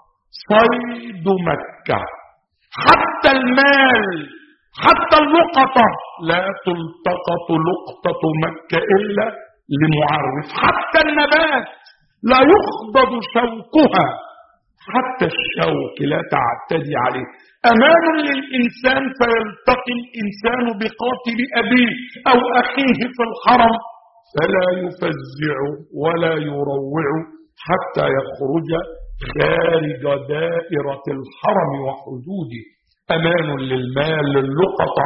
صيد مكة، حتى المال، حتى اللقطة لا تلتقط لقطة مكة إلا لمعرف، حتى النبات لا يخضب شوكها، حتى الشوك لا تعتدي عليه. أمان للإنسان فيلتقي الإنسان بقاتل أبيه أو أخيه في الحرم فلا يفزع ولا يروع حتى يخرج خارج دائرة الحرم وحدوده. أمان للمال، للقطة،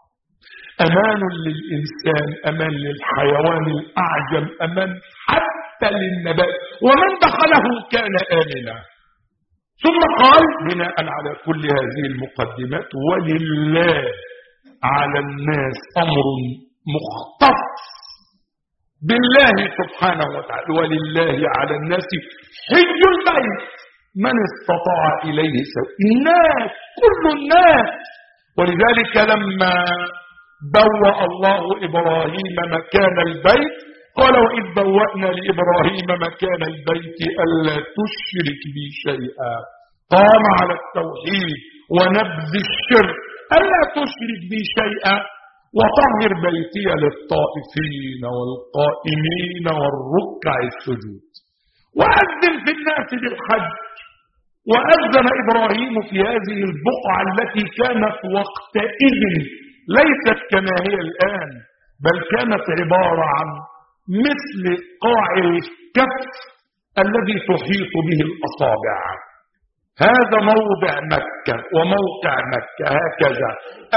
أمان للإنسان، أمان للحيوان الأعجم، أمان حتى للنبات، ومن دخله كان آمنا. ثم قال بناء على كل هذه المقدمات: ولله على الناس أمر مختص بالله سبحانه وتعالى، ولله على الناس حج البيت من استطاع إليه سبيلا. الناس، كل الناس. ولذلك لما بوأ الله إبراهيم مكان البيت قال: وإذ بوأنا لإبراهيم مكان البيت ألا تشرك بي شيئا، قام على التوحيد ونبذ الشرك، ألا تشرك بي شيئا وطهر بيتي للطائفين والقائمين والركع السجود. وأذن في الناس بالحج. وأذن إبراهيم في هذه البقعة التي كانت وقتئذ ليست كما هي الآن، بل كانت عبارة عن مثل قاع الكف الذي تحيط به الأصابع. هذا موضع مكة وموقع مكة، هكذا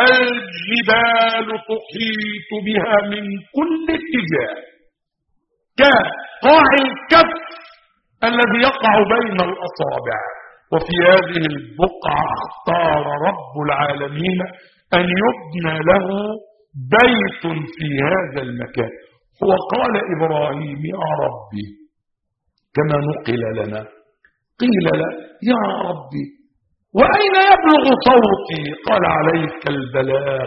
الجبال تحيط بها من كل اتجاه، كقاع الكف الذي يقع بين الأصابع. وفي هذه البقعة اختار رب العالمين أن يبنى له بيت في هذا المكان. وقال إبراهيم: يا ربي، كما نقل لنا، قيل له: يا ربي وأين يبلغ صوتي؟ قال: عليك البلاغ،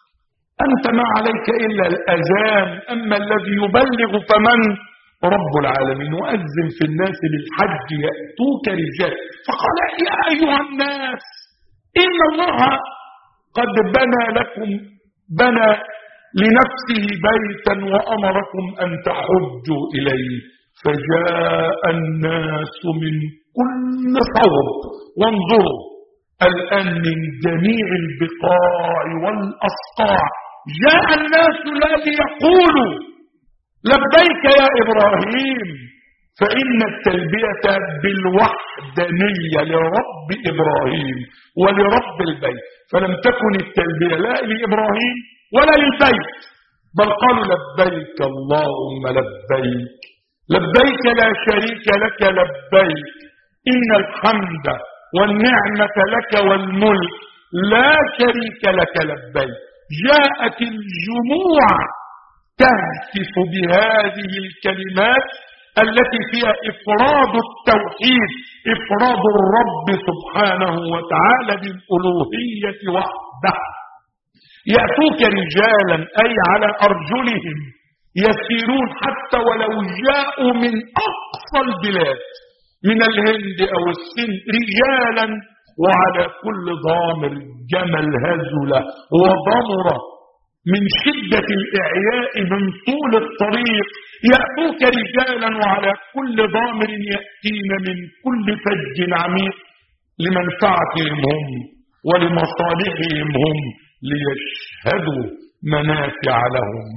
أنت ما عليك إلا الأذان، أما الذي يبلغ فمن؟ رب العالمين. وأذن في الناس بالحج يأتوك رجال. فقال: يا أيها الناس، إن الله قد بنى لكم، بنى لنفسه بيتا وأمركم أن تحجوا إليه. فجاء الناس من كل صوب. وانظروا الآن من جميع البقاع والأصقاع جاء الناس لا ليقولوا لبيك يا إبراهيم، فإن التلبية بالوحدانية لرب إبراهيم ولرب البيت، فلم تكن التلبية لا لإبراهيم ولا للبيت، بل قالوا: لبيك اللهم لبيك، لبيك لا شريك لك لبيك، إن الحمد والنعمة لك والملك لا شريك لك لبيك. جاءت الجموع تهتف بهذه الكلمات التي فيها إفراد التوحيد، إفراد الرب سبحانه وتعالى بالألوهية وحده. يأتوك رجالا أي على أرجلهم يسيرون، حتى ولو جاءوا من أقصى البلاد من الهند أو السند، رجالا وعلى كل ضامر جمل هزلة وضمرة من شدة الإعياء من طول الطريق. يأتوك رجالا وعلى كل ضامر يأتين من كل فج عميق لمنفعتهم هم ولمصالحهم هم، ليشهدوا منافع لهم،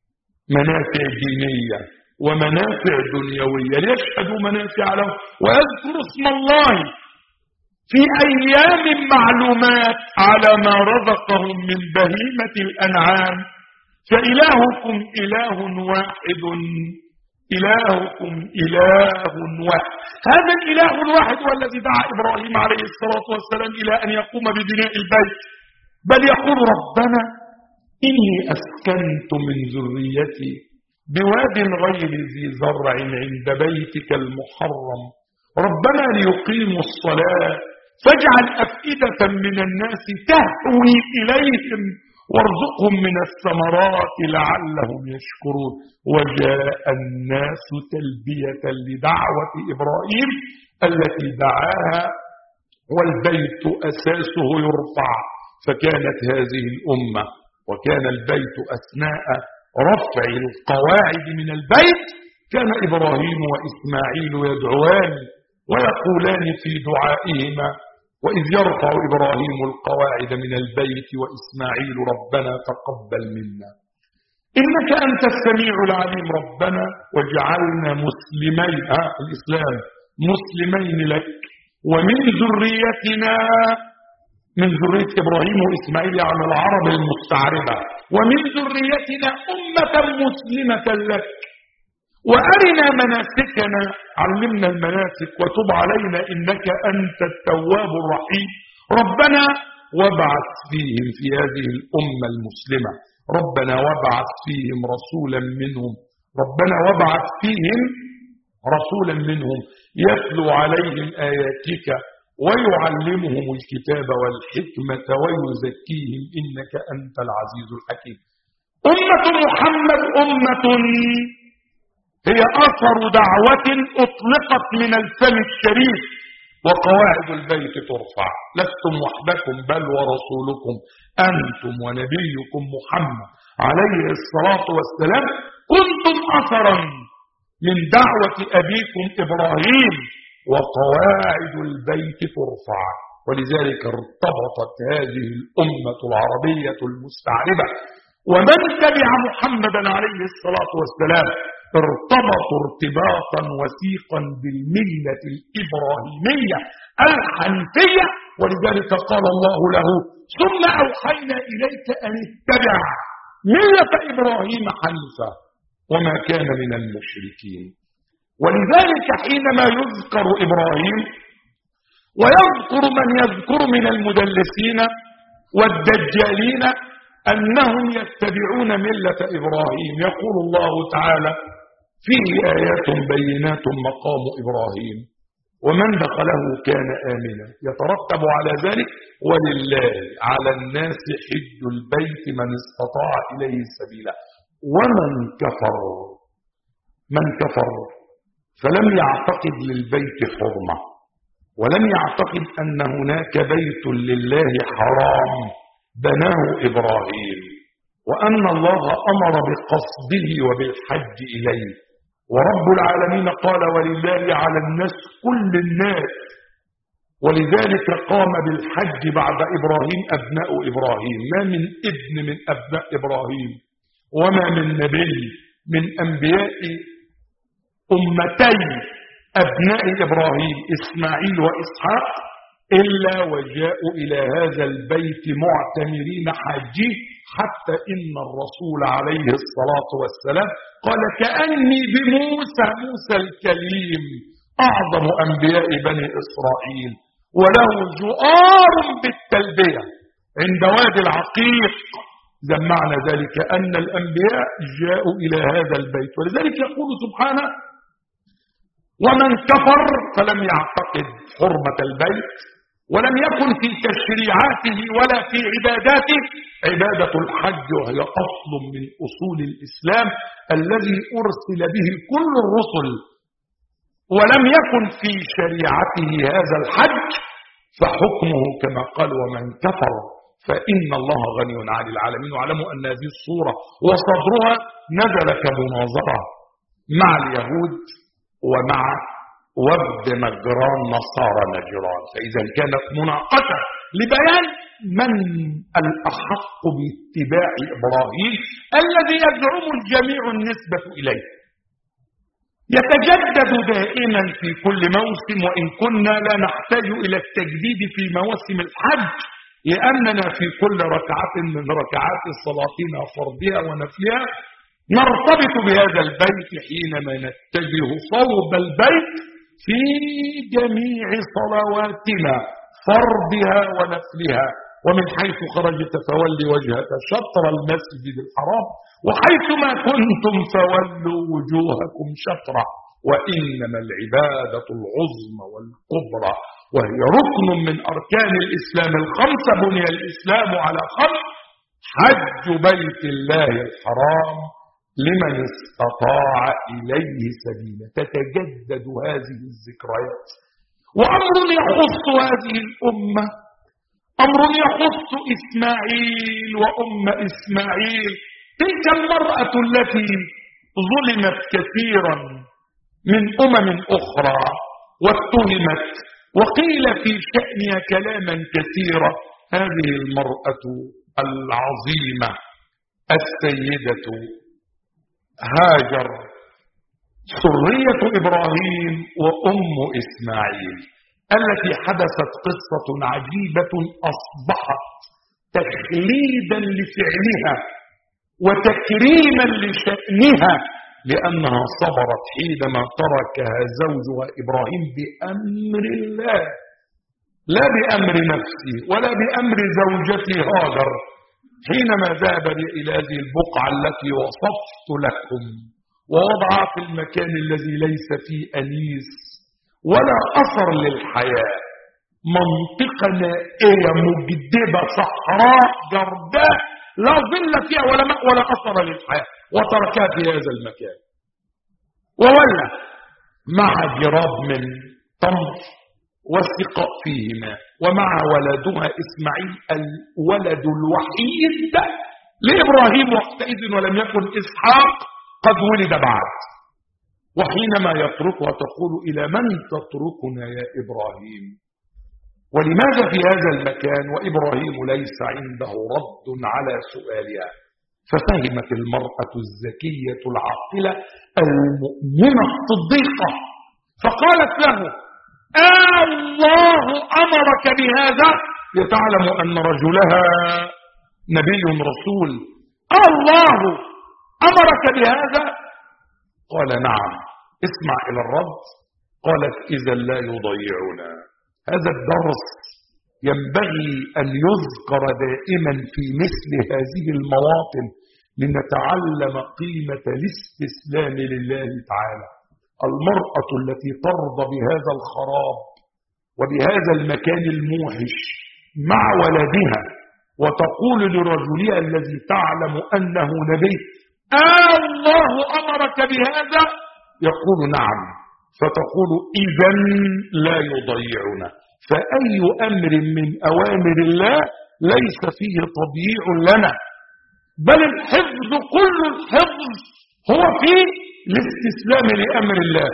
منافع دينية ومنافع دنيوية، ليشهدوا منافع لهم ويذكروا اسم الله في أيام معلومات على ما رزقهم من بهيمة الأنعام، فإلهكم إله واحد، إلهكم إله واحد. هذا الإله الواحد هو الذي دعا إبراهيم عليه الصلاة والسلام إلى أن يقوم ببناء البيت، بل يقول ربنا إني أسكنت من ذريتي بواد غير ذي زرع عند بيتك المحرم ربنا ليقيموا الصلاة فاجعل أفئدة من الناس تهوي إليهم وارزقهم من الثمرات لعلهم يشكرون. وجاء الناس تلبية لدعوة إبراهيم التي دعاها والبيت أساسه يرفع، فكانت هذه الأمة وكان البيت أثناء رفع القواعد من البيت كان إبراهيم وإسماعيل يدعوان ويقولان في دعائهما وإذ يرفع إبراهيم القواعد من البيت وإسماعيل ربنا تقبل منا إنك أنت السميع العليم ربنا واجعلنا مسلمين آه الإسلام مسلمين لك ومن ذريتنا من ذرية إبراهيم وإسماعيل على العرب المستعربة ومن ذريتنا أمة مسلمة لك وأرنا مناسكنا علمنا المناسك وتب علينا إنك أنت التواب الرحيم ربنا وابعث فيهم في هذه الأمة المسلمة ربنا وابعث فيهم رسولا منهم ربنا وابعث فيهم رسولا منهم يتلو عليهم آياتك ويعلمهم الكتاب والحكمة ويزكيهم إنك أنت العزيز الحكيم. أمة محمد أمة هي أثر دعوة أطلقت من الفم الشريف وقواعد البيت ترفع لستم وحدكم بل ورسولكم أنتم ونبيكم محمد عليه الصلاة والسلام كنتم أثرا من دعوة أبيكم إبراهيم وقواعد البيت ترفع. ولذلك ارتبطت هذه الأمة العربية المستعربة ومن تبع محمدا عليه الصلاة والسلام ارتبطوا ارتباطا وثيقا بالملة الإبراهيمية الحنفية. ولذلك قال الله له ثم أوحينا إليك أن اتبع ملة إبراهيم حنيفا وما كان من المشركين. ولذلك حينما يذكر إبراهيم ويذكر من يذكر من المدلسين والدجالين أنهم يتبعون ملة إبراهيم يقول الله تعالى فيه آيات بينات مقام إبراهيم ومن دخله كان آمنا يترتب على ذلك ولله على الناس حج البيت من استطاع إليه سبيلا ومن كفر من كفر فلم يعتقد للبيت حرمة ولم يعتقد أن هناك بيت لله حرام بناه إبراهيم وأن الله أمر بقصده وبالحج إليه ورب العالمين قال ولله على الناس كل الناس ولذلك قام بالحج بعد إبراهيم أبناء إبراهيم ما من ابن من أبناء إبراهيم وما من نبي من أنبياء أمتي أبناء إبراهيم إسماعيل وإسحاق إلا وجاءوا إلى هذا البيت معتمرين حاجين حتى إن الرسول عليه الصلاة والسلام قال كأني بموسى موسى الكليم أعظم أنبياء بني إسرائيل وله جؤار بالتلبية عند وادي العقيق. جمعنا ذلك أن الأنبياء جاءوا إلى هذا البيت ولذلك يقول سبحانه ومن كفر فلم يعتقد حرمة البيت ولم يكن في تشريعاته ولا في عباداته عبادة الحج وهي أصل من أصول الإسلام الذي أرسل به كل الرسل ولم يكن في شريعته هذا الحج فحكمه كما قال ومن كفر فإن الله غني عن العالمين. واعلموا أن هذه الصورة وصدرها نزل كمناظرة مع اليهود ومع وفد نجران نصارى نجران فإذا كانت مناقشة لبيان من الأحق باتباع إبراهيم الذي يزعم الجميع النسبة إليه يتجدد دائما في كل موسم، وإن كنا لا نحتاج إلى التجديد في مواسم الحج، لأننا في كل ركعة من ركعات صلاتنا فرضها ونفلها نرتبط بهذا البيت حينما نتجه صوب البيت في جميع صلواتنا فرضها ونفلها. ومن حيث خرجت فول وجهك شطر المسجد الحرام وحيثما كنتم فولوا وجوهكم شطره، وإنما العبادة العظمى والكبرى وهي ركن من أركان الإسلام الخمسة، بني الإسلام على خمس: حج بيت الله الحرام لمن استطاع إليه سبيلا. تتجدد هذه الذكريات. وأمر يخص هذه الأمة، أمر يخص إسماعيل وأم إسماعيل، تلك المرأة التي ظلمت كثيرا من أمم أخرى واتهمت وقيل في شأنها كلاما كثيرا. هذه المرأة العظيمة السيدة هاجر سرية إبراهيم وأم إسماعيل، التي حدثت قصة عجيبة أصبحت تخليدا لفعلها وتكريما لشأنها، لأنها صبرت حينما تركها زوجها إبراهيم بأمر الله، لا بأمر نفسه ولا بأمر زوجته هاجر، حينما ذهب إلى هذه البقعة التي وصفت لكم ووضعها في المكان الذي ليس فيه أنيس ولا أثر للحياة، منطقة نائية مجدبة صحراء جرداء لا ظل فيها ولا ماء ولا أثر للحياة، وتركها في هذا المكان وولى مع جراب من تمر والسقاء فيه ماء، ومع ولدها إسماعيل الولد الوحيد لإبراهيم وقتئذ، ولم يكن إسحاق قد ولد بعد. وحينما يتركها تقول: إلى من تتركنا يا إبراهيم؟ ولماذا في هذا المكان وإبراهيم ليس عنده رد على سؤالها؟ ففهمت المرأة الذكية العاقلة المؤمنة الصديقة، فقالت له: الله أمرك بهذا؟ لتعلم أن رجلها نبي رسول. الله أمرك بهذا؟ قال: نعم. اسمع إلى الرد. قالت: إذا لا يضيعنا. هذا الدرس ينبغي أن يذكر دائما في مثل هذه المواطن لنتعلم قيمة الاستسلام لله تعالى. المرأة التي ترضى بهذا الخراب وبهذا المكان الموحش مع ولدها وتقول لرجلها الذي تعلم أنه نبي: الله أمرك بهذا؟ يقول: نعم. فتقول: إذن لا يضيعنا. فأي أمر من أوامر الله ليس فيه تضييع لنا، بل الحفظ، كل الحفظ هو في الاستسلام لأمر الله.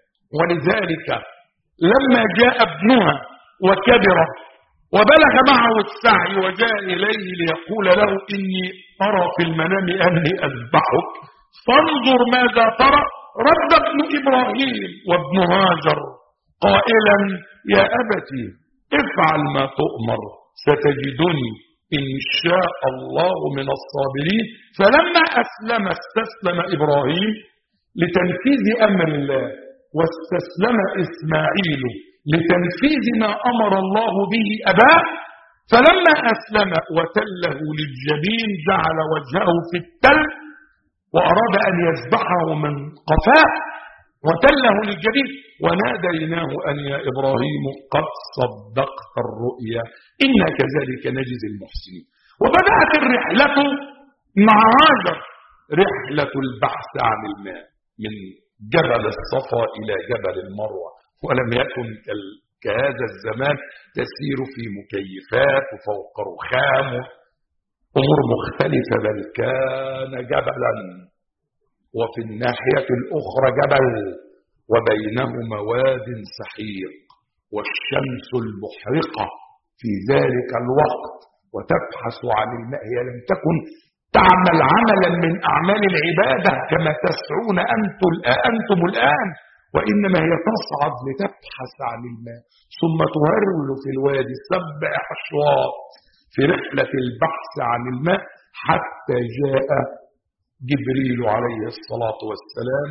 ولذلك لما جاء ابنها وكبر وبلغ معه السعي وجاء إليه ليقول له: إني أرى في المنام أني أذبحك فانظر ماذا ترى، رد ابن إبراهيم وابن هاجر قائلا: يا أبتي افعل ما تؤمر ستجدني إن شاء الله من الصابرين. فلما أسلم استسلم إبراهيم لتنفيذ أمر الله، واستسلم إسماعيل لتنفيذ ما أمر الله به أباه. فلما أسلم وتله للجبين جعل وجهه في التل وأراد أن يذبحه من قفاه وتله للجبين، وناديناه أن يا إبراهيم قد صدقت الرؤيا إنا كذلك نجزي المحسنين. وبدأت الرحلة مع هاجر رحلة البحث عن الماء من جبل الصفا إلى جبل المروة، ولم يكن كهذا الزمان تسير في مكيفات وفوق رخام أمور مختلفة، بل كان جبلا وفي الناحية الأخرى جبل وبينهما واد سحيق والشمس المحرقة في ذلك الوقت وتبحث عن الماء. هي لم تكن تعمل عملا من أعمال العبادة كما تسعون أنتم الآن، وإنما هي تصعد لتبحث عن الماء، ثم تهرول في الوادي سبع أشواط في رحلة البحث عن الماء، حتى جاء جبريل عليه الصلاة والسلام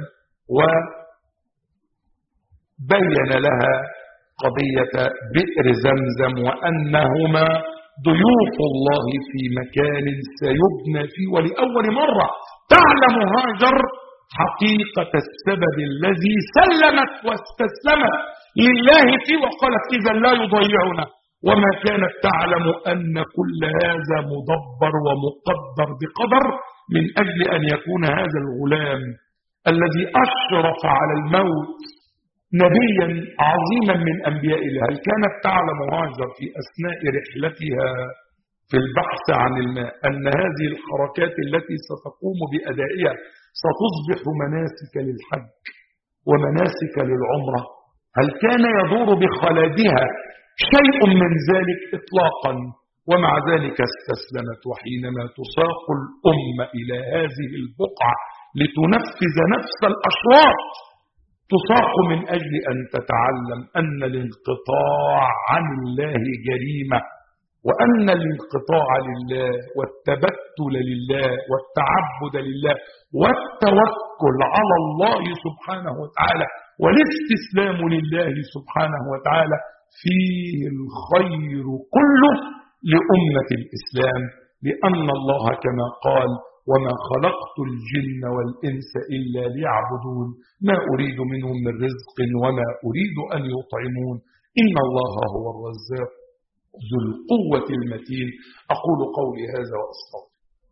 وبين لها قضية بئر زمزم، وأنهما ضيوف الله في مكان سيبنى فيه، ولأول مرة تعلم هاجر حقيقة السبب الذي سلمت واستسلمت لله فيه، وقالت إذا لا يضيعنا، وما كانت تعلم أن كل هذا مدبر ومقدر بقدر من أجل أن يكون هذا الغلام الذي أشرف على الموت نبيا عظيما من أنبياء الله. هل كانت تعلم هاجر في أثناء رحلتها في البحث عن الماء أن هذه الحركات التي ستقوم بأدائها ستصبح مناسك للحج ومناسك للعمرة؟ هل كان يدور بخلدها شيء من ذلك إطلاقا؟ ومع ذلك استسلمت. وحينما تساق الأمة إلى هذه البقعة لتنفذ نفس الأشواط، تساق من أجل أن تتعلم أن الانقطاع عن الله جريمة، وأن الانقطاع لله والتبتل لله والتعبد لله والتوكل على الله سبحانه وتعالى والاستسلام لله سبحانه وتعالى فيه الخير كله لأمة الإسلام، لأن الله كما قال: وما خلقت الجن والإنس إلا ليعبدون ما أريد منهم من رزق وما أريد أن يطعمون إن الله هو الرزاق ذو القوة المتين. أقول قولي هذا وأستغفر.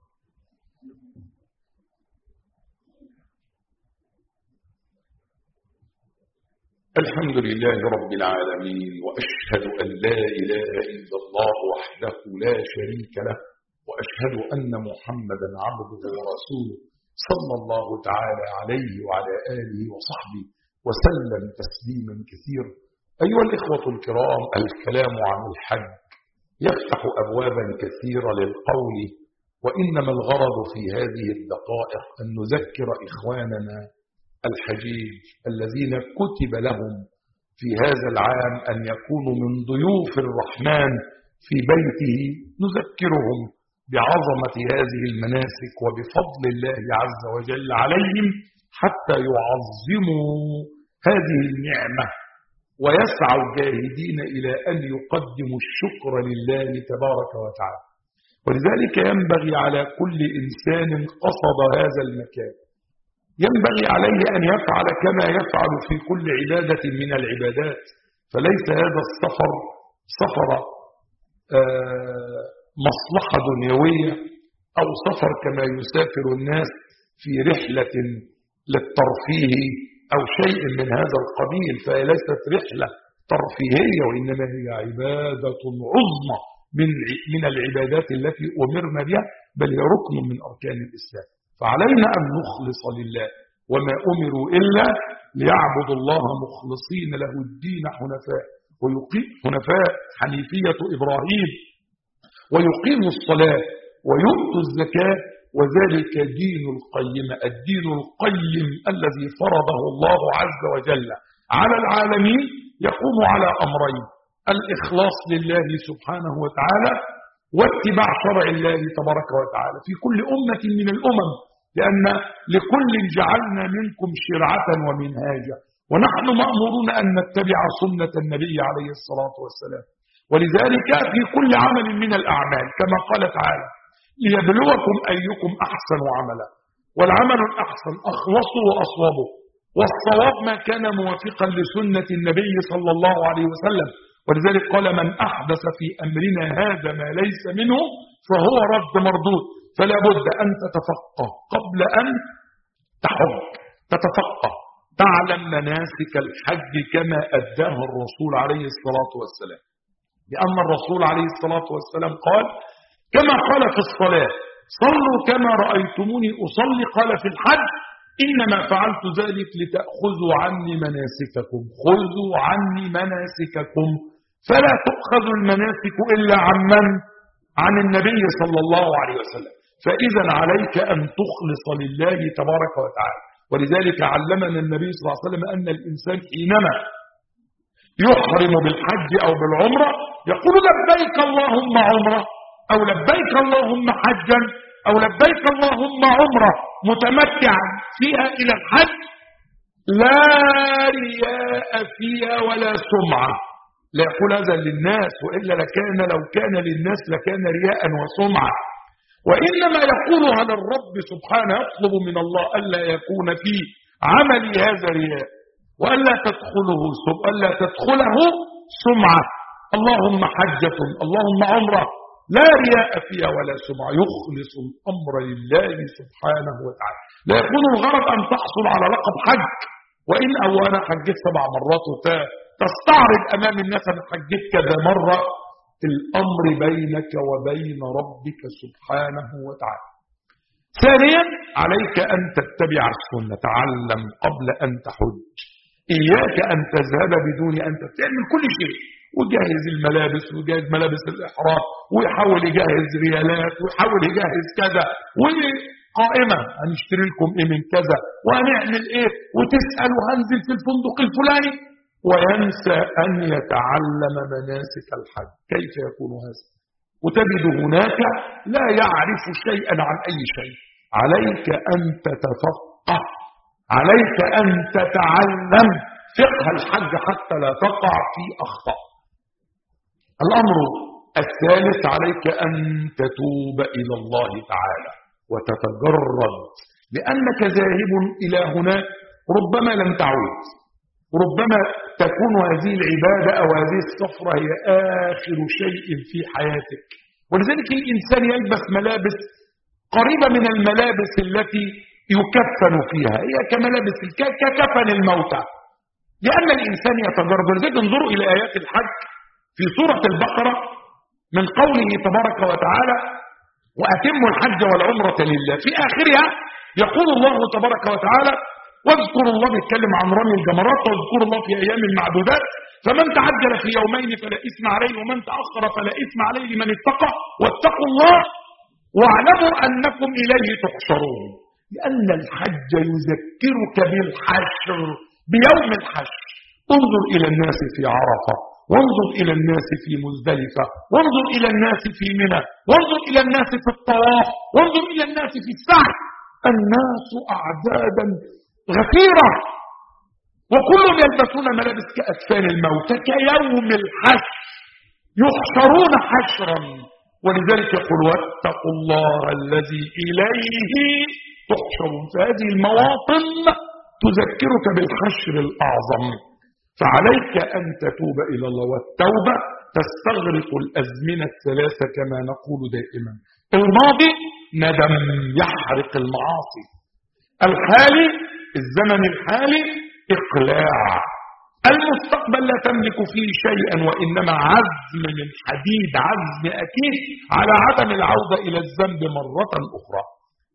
الحمد لله رب العالمين، وأشهد أن لا إله إلا الله وحده لا شريك له، وأشهد أن محمدا عبده ورسوله صلى الله تعالى عليه وعلى آله وصحبه وسلم تسليما كثيرا. أيها الإخوة الكرام، الكلام عن الحج يفتح أبوابا كثيرة للقول، وإنما الغرض في هذه الدقائق أن نذكر إخواننا الحجيج الذين كتب لهم في هذا العام أن يكونوا من ضيوف الرحمن في بيته، نذكرهم بعظمة هذه المناسك وبفضل الله عز وجل عليهم حتى يعظموا هذه النعمة ويسعوا جاهدين إلى أن يقدموا الشكر لله تبارك وتعالى. ولذلك ينبغي على كل إنسان قصد هذا المكان، ينبغي عليه أن يفعل كما يفعل في كل عبادة من العبادات، فليس هذا السفر سفر مصلحة دنيوية أو سفر كما يسافر الناس في رحلة للترفيه أو شيء من هذا القبيل، فهي ليست رحلة ترفيهية، وإنما هي عبادة عظمى من من العبادات التي أمرنا بها، بل هي ركن من أركان الإسلام. فعلينا أن نخلص لله، وما أمروا إلا ليعبدوا الله مخلصين له الدين حنفاء ويقيم حنفاء حنيفية إبراهيم ويقيموا الصلاة ويؤتوا الزكاة، وذلك دين القيم، الدين القيم الذي فرضه الله عز وجل على العالمين، يقوم على أمرين: الإخلاص لله سبحانه وتعالى واتباع شرع الله تبارك وتعالى في كل أمة من الأمم، لأن لكل جعلنا منكم شرعة ومنهاجا، ونحن مأمورون أن نتبع سنة النبي عليه الصلاة والسلام. ولذلك في كل عمل من الأعمال كما قال تعالى: ليبلوكم أيكم أحسن عملا، والعمل الأحسن أخلصه وأصوبه، والصواب ما كان موافقا لسنة النبي صلى الله عليه وسلم. ولذلك قال: من أحدث في أمرنا هذا ما ليس منه فهو رد مردود. فلا بد أن تتفقه قبل أن تحج، تتفقه، تعلم مناسك الحج كما أداه الرسول عليه الصلاة والسلام، لأن الرسول عليه الصلاة والسلام قال كما قال في الصلاة: صلوا كما رأيتموني أصلي. قال في الحج: إنما فعلت ذلك لتأخذوا عني مناسككم، خذوا عني مناسككم. فلا تؤخذ المناسك إلا عن من؟ عن النبي صلى الله عليه وسلم. فإذا عليك أن تخلص لله تبارك وتعالى. ولذلك علمنا النبي صلى الله عليه وسلم أن الإنسان حينما يحرم بالحج أو بالعمرة يقول لبيك اللهم عمرة أو لبيك اللهم حجا أو لبيك اللهم عمرة متمتعا فيها إلى الحج، لا رياء فيها ولا سمعة. لا يقول هذا للناس، وإلا لكان لو كان للناس لكان رياء وسمعة، وإنما يقولها للرب سبحانه، يطلب من الله ألا يكون في عملي هذا رياء وألا تدخله ألا تدخله سمعة. اللهم حجة اللهم عمرة لا رياء فيها ولا سمعة، يخلص الأمر لله سبحانه وتعالى. لا يكون الغرض أن تحصل على لقب حج، وإن أو أنا حجيت سبع مرات وتستعرض أمام الناس أنا حجيت كذا مرة. الأمر بينك وبين ربك سبحانه وتعالى. ثانيا عليك أن تتبع السنة، تعلم قبل أن تحج. إياك أن تذهب بدون أن تعمل كل شيء، وجهز الملابس وجهز ملابس الإحرام، ويحاول يجهز ريالات ويحاول يجهز كذا، وقائمة هنشتري لكم إيه من كذا وهنعمل إيه، وتسأل وهنزل في الفندق الفلاني، وينسى أن يتعلم مناسك الحج. كيف يكون هذا؟ وتجد هناك لا يعرف شيئا عن أي شيء. عليك أن تتفقه، عليك أن تتعلم فقه الحج حتى لا تقع في أخطاء. الأمر الثالث عليك أن تتوب إلى الله تعالى وتتجرد، لأنك ذاهب إلى هناك ربما لم تعود، ربما تكون هذه العبادة أو هذه السفرة هي آخر شيء في حياتك. ولذلك الإنسان يلبس ملابس قريبة من الملابس التي يكفن فيها، هي كملابس ككفن الموتى، لأن الإنسان يتجرد. ولذلك انظروا إلى آيات الحج في سورة البقرة من قوله تبارك وتعالى وأتموا الحج والعمرة لله، في آخرها يقول الله تبارك وتعالى واذكروا الله، بيتكلم عن رمي الجمرات، واذكروا الله في أيام معدودات، فمن تعجل في يومين فلا إثم عليه ومن تأخر فلا إثم عليه لمن اتقى واتقوا الله واعلموا أنكم إليه تحشرون. لأن الحج يذكرك بالحشر، بيوم الحشر. انظر إلى الناس في عرفة، وانظر إلى الناس في مزدلفة، وانظر إلى الناس في منى، وانظر إلى الناس في الطواف، وانظر إلى الناس في السعي. الناس أعدادا غفيرة، وكلهم يلبسون ملابس كأكفان الموتى كيوم الحشر، يحشرون حشرا. ولذلك يقول واتقوا الله الذي إليه تحشرون. فهذه المواطن تذكرك بالحشر الأعظم. فعليك أن تتوب إلى الله، والتوبة تستغرق الأزمنة الثلاثة كما نقول دائما. الماضي ندم يحرق المعاصي، الحالي الزمن الحالي إقلاع، المستقبل لا تملك فيه شيئا وإنما عزم من حديد، عزم أكيد على عدم العودة إلى الذنب مرة أخرى.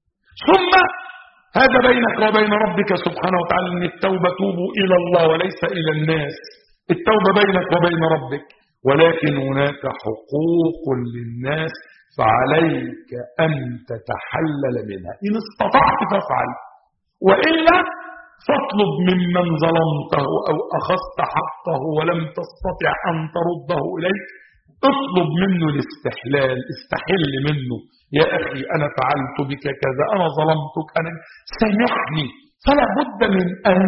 ثم هذا بينك وبين ربك سبحانه وتعالى، أن التوبة توبوا إلى الله وليس إلى الناس، التوبة بينك وبين ربك، ولكن هناك حقوق للناس فعليك أن تتحلل منها إن استطعت فافعل، وإلا فاطلب ممن ظلمته أو أخذت حقه ولم تستطع أن ترده إليه، اطلب منه الاستحلال، استحل منه، يا أخي أنا فعلت بك كذا، أنا ظلمتك، أنا سامحني. فلا بد من أن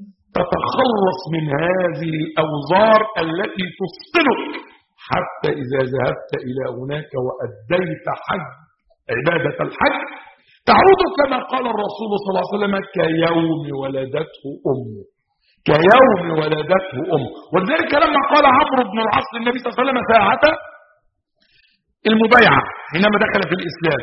تتخلص من هذه الأوزار التي تفصلك، حتى إذا ذهبت إلى هناك وأديت حج عبادة الحج تعود كما قال الرسول صلى الله عليه وسلم كيوم ولدته أمه، كيوم ولدته أمه. ولذلك لما قال عمرو بن العاص للنبي صلى الله عليه وسلم ساعة المبايعة حينما دخل في الإسلام،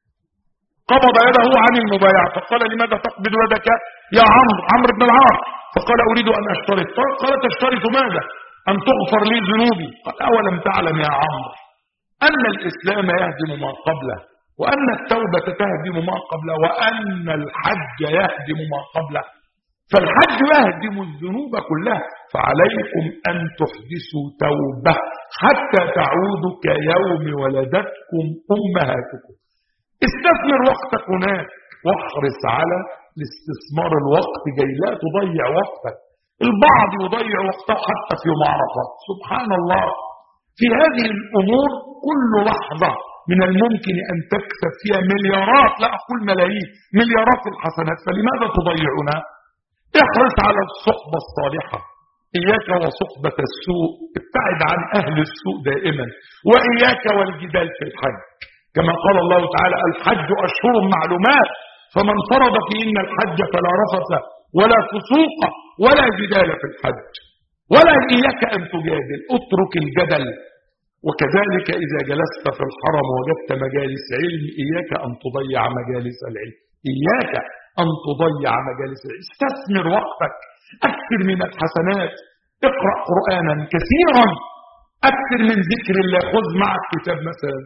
قبض يده عن المبايعة فقال لماذا تقبض يدك يا عمرو عمرو بن العاص؟ فقال أريد أن أشترط. قال تشترط ماذا؟ أن تغفر لي ذنوبي. قال أولم تعلم يا عمرو أن الإسلام يهدم ما قبله، وأن التوبة تهدم ما قبله، وأن الحج يهدم ما قبله، فالحج يهدم الذنوب كلها. فعليكم أن تحدثوا توبة حتى تعودوا كيوم ولدتكم أمهاتكم. استثمر وقتك هناك واحرص على الاستثمار. الوقت جاي، لا تضيع وقتك. البعض يضيع وقته حتى في يوم عرفة. سبحان الله، في هذه الأمور كل لحظة من الممكن أن تكسب فيها مليارات، لا أقول ملايين، مليارات الحسنات، فلماذا تضيعونها؟ احرص على الصحبة الصالحة، إياك وصحبة السوء، ابتعد عن أهل السوء دائما، وإياك والجدال في الحج، كما قال الله تعالى: الحج أشهر معلومات فمن فرض فيهن الحج فلا رفث ولا فسوق ولا جدال في الحج. ولا إياك أن تجادل، اترك الجدل. وكذلك إذا جلست في الحرم وجدت مجالس علم، إياك أن تضيع مجالس العلم، إياك أن تضيع مجالس العلم. استثمر وقتك، أكثر من الحسنات، اقرأ قرآنا كثيرا، أكثر من ذكر الله. خذ معك كتاب مثلا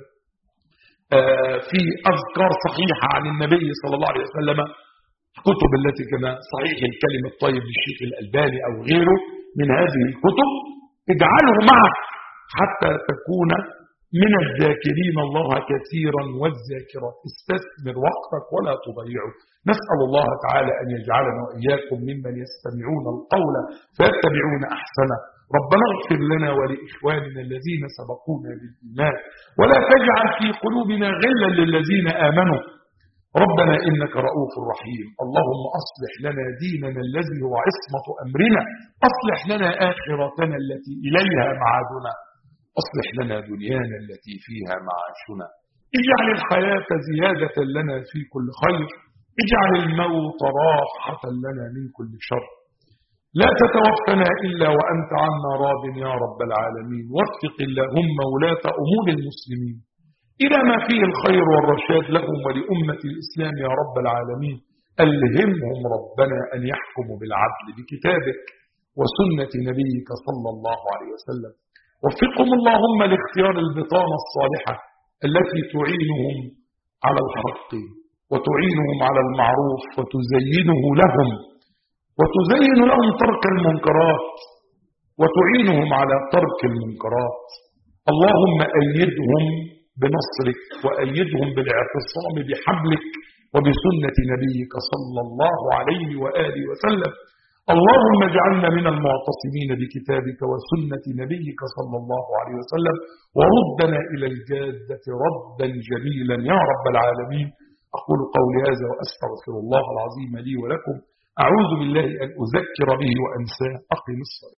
في أذكار صحيحة عن النبي صلى الله عليه وسلم، كتب التي كما صحيح الكلم الطيب للشيخ الألباني أو غيره من هذه الكتب، اجعله معك حتى تكون من الذاكرين الله كثيرا والذاكرات. استثمر وقتك ولا تضيعه. نسأل الله تعالى أن يجعلنا وإياكم ممن يستمعون القول فيتبعون أحسنه. ربنا اغفر لنا ولإخواننا الذين سبقونا بالإيمان، ولا تجعل في قلوبنا غلا للذين آمنوا. ربنا إنك رؤوف رحيم. اللهم أصلح لنا ديننا الذي هو عصمة أمرنا، أصلح لنا آخرتنا التي إليها معادنا، أصلح لنا دنيانا التي فيها معاشنا. اجعل الحياة زيادة لنا في كل خير، اجعل الموت راحة لنا من كل شر. لا تتوفنا إلا وأنت عنا راض يا رب العالمين. وفق اللهم ولاة أمور المسلمين إلى ما فيه الخير والرشاد لهم ولأمة الإسلام يا رب العالمين. ألهمهم ربنا أن يحكموا بالعدل بكتابك وسنة نبيك صلى الله عليه وسلم. وفقهم اللهم لاختيار البطانة الصالحة التي تعينهم على الحق وتعينهم على المعروف وتزينه لهم وتزين لهم ترك المنكرات وتعينهم على ترك المنكرات. اللهم أيدهم بنصرك وأيدهم بالاعتصام بحبلك وبسنة نبيك صلى الله عليه وآله وسلم. اللهم اجعلنا من المعتصمين بكتابك وسنة نبيك صلى الله عليه وسلم، وردنا إلى الجادة ردا جميلا يا رب العالمين. أقول قولي هذا وأستغفر الله العظيم لي ولكم. أعوذ بالله أن أذكر به وأنساه. أقم الصلاة.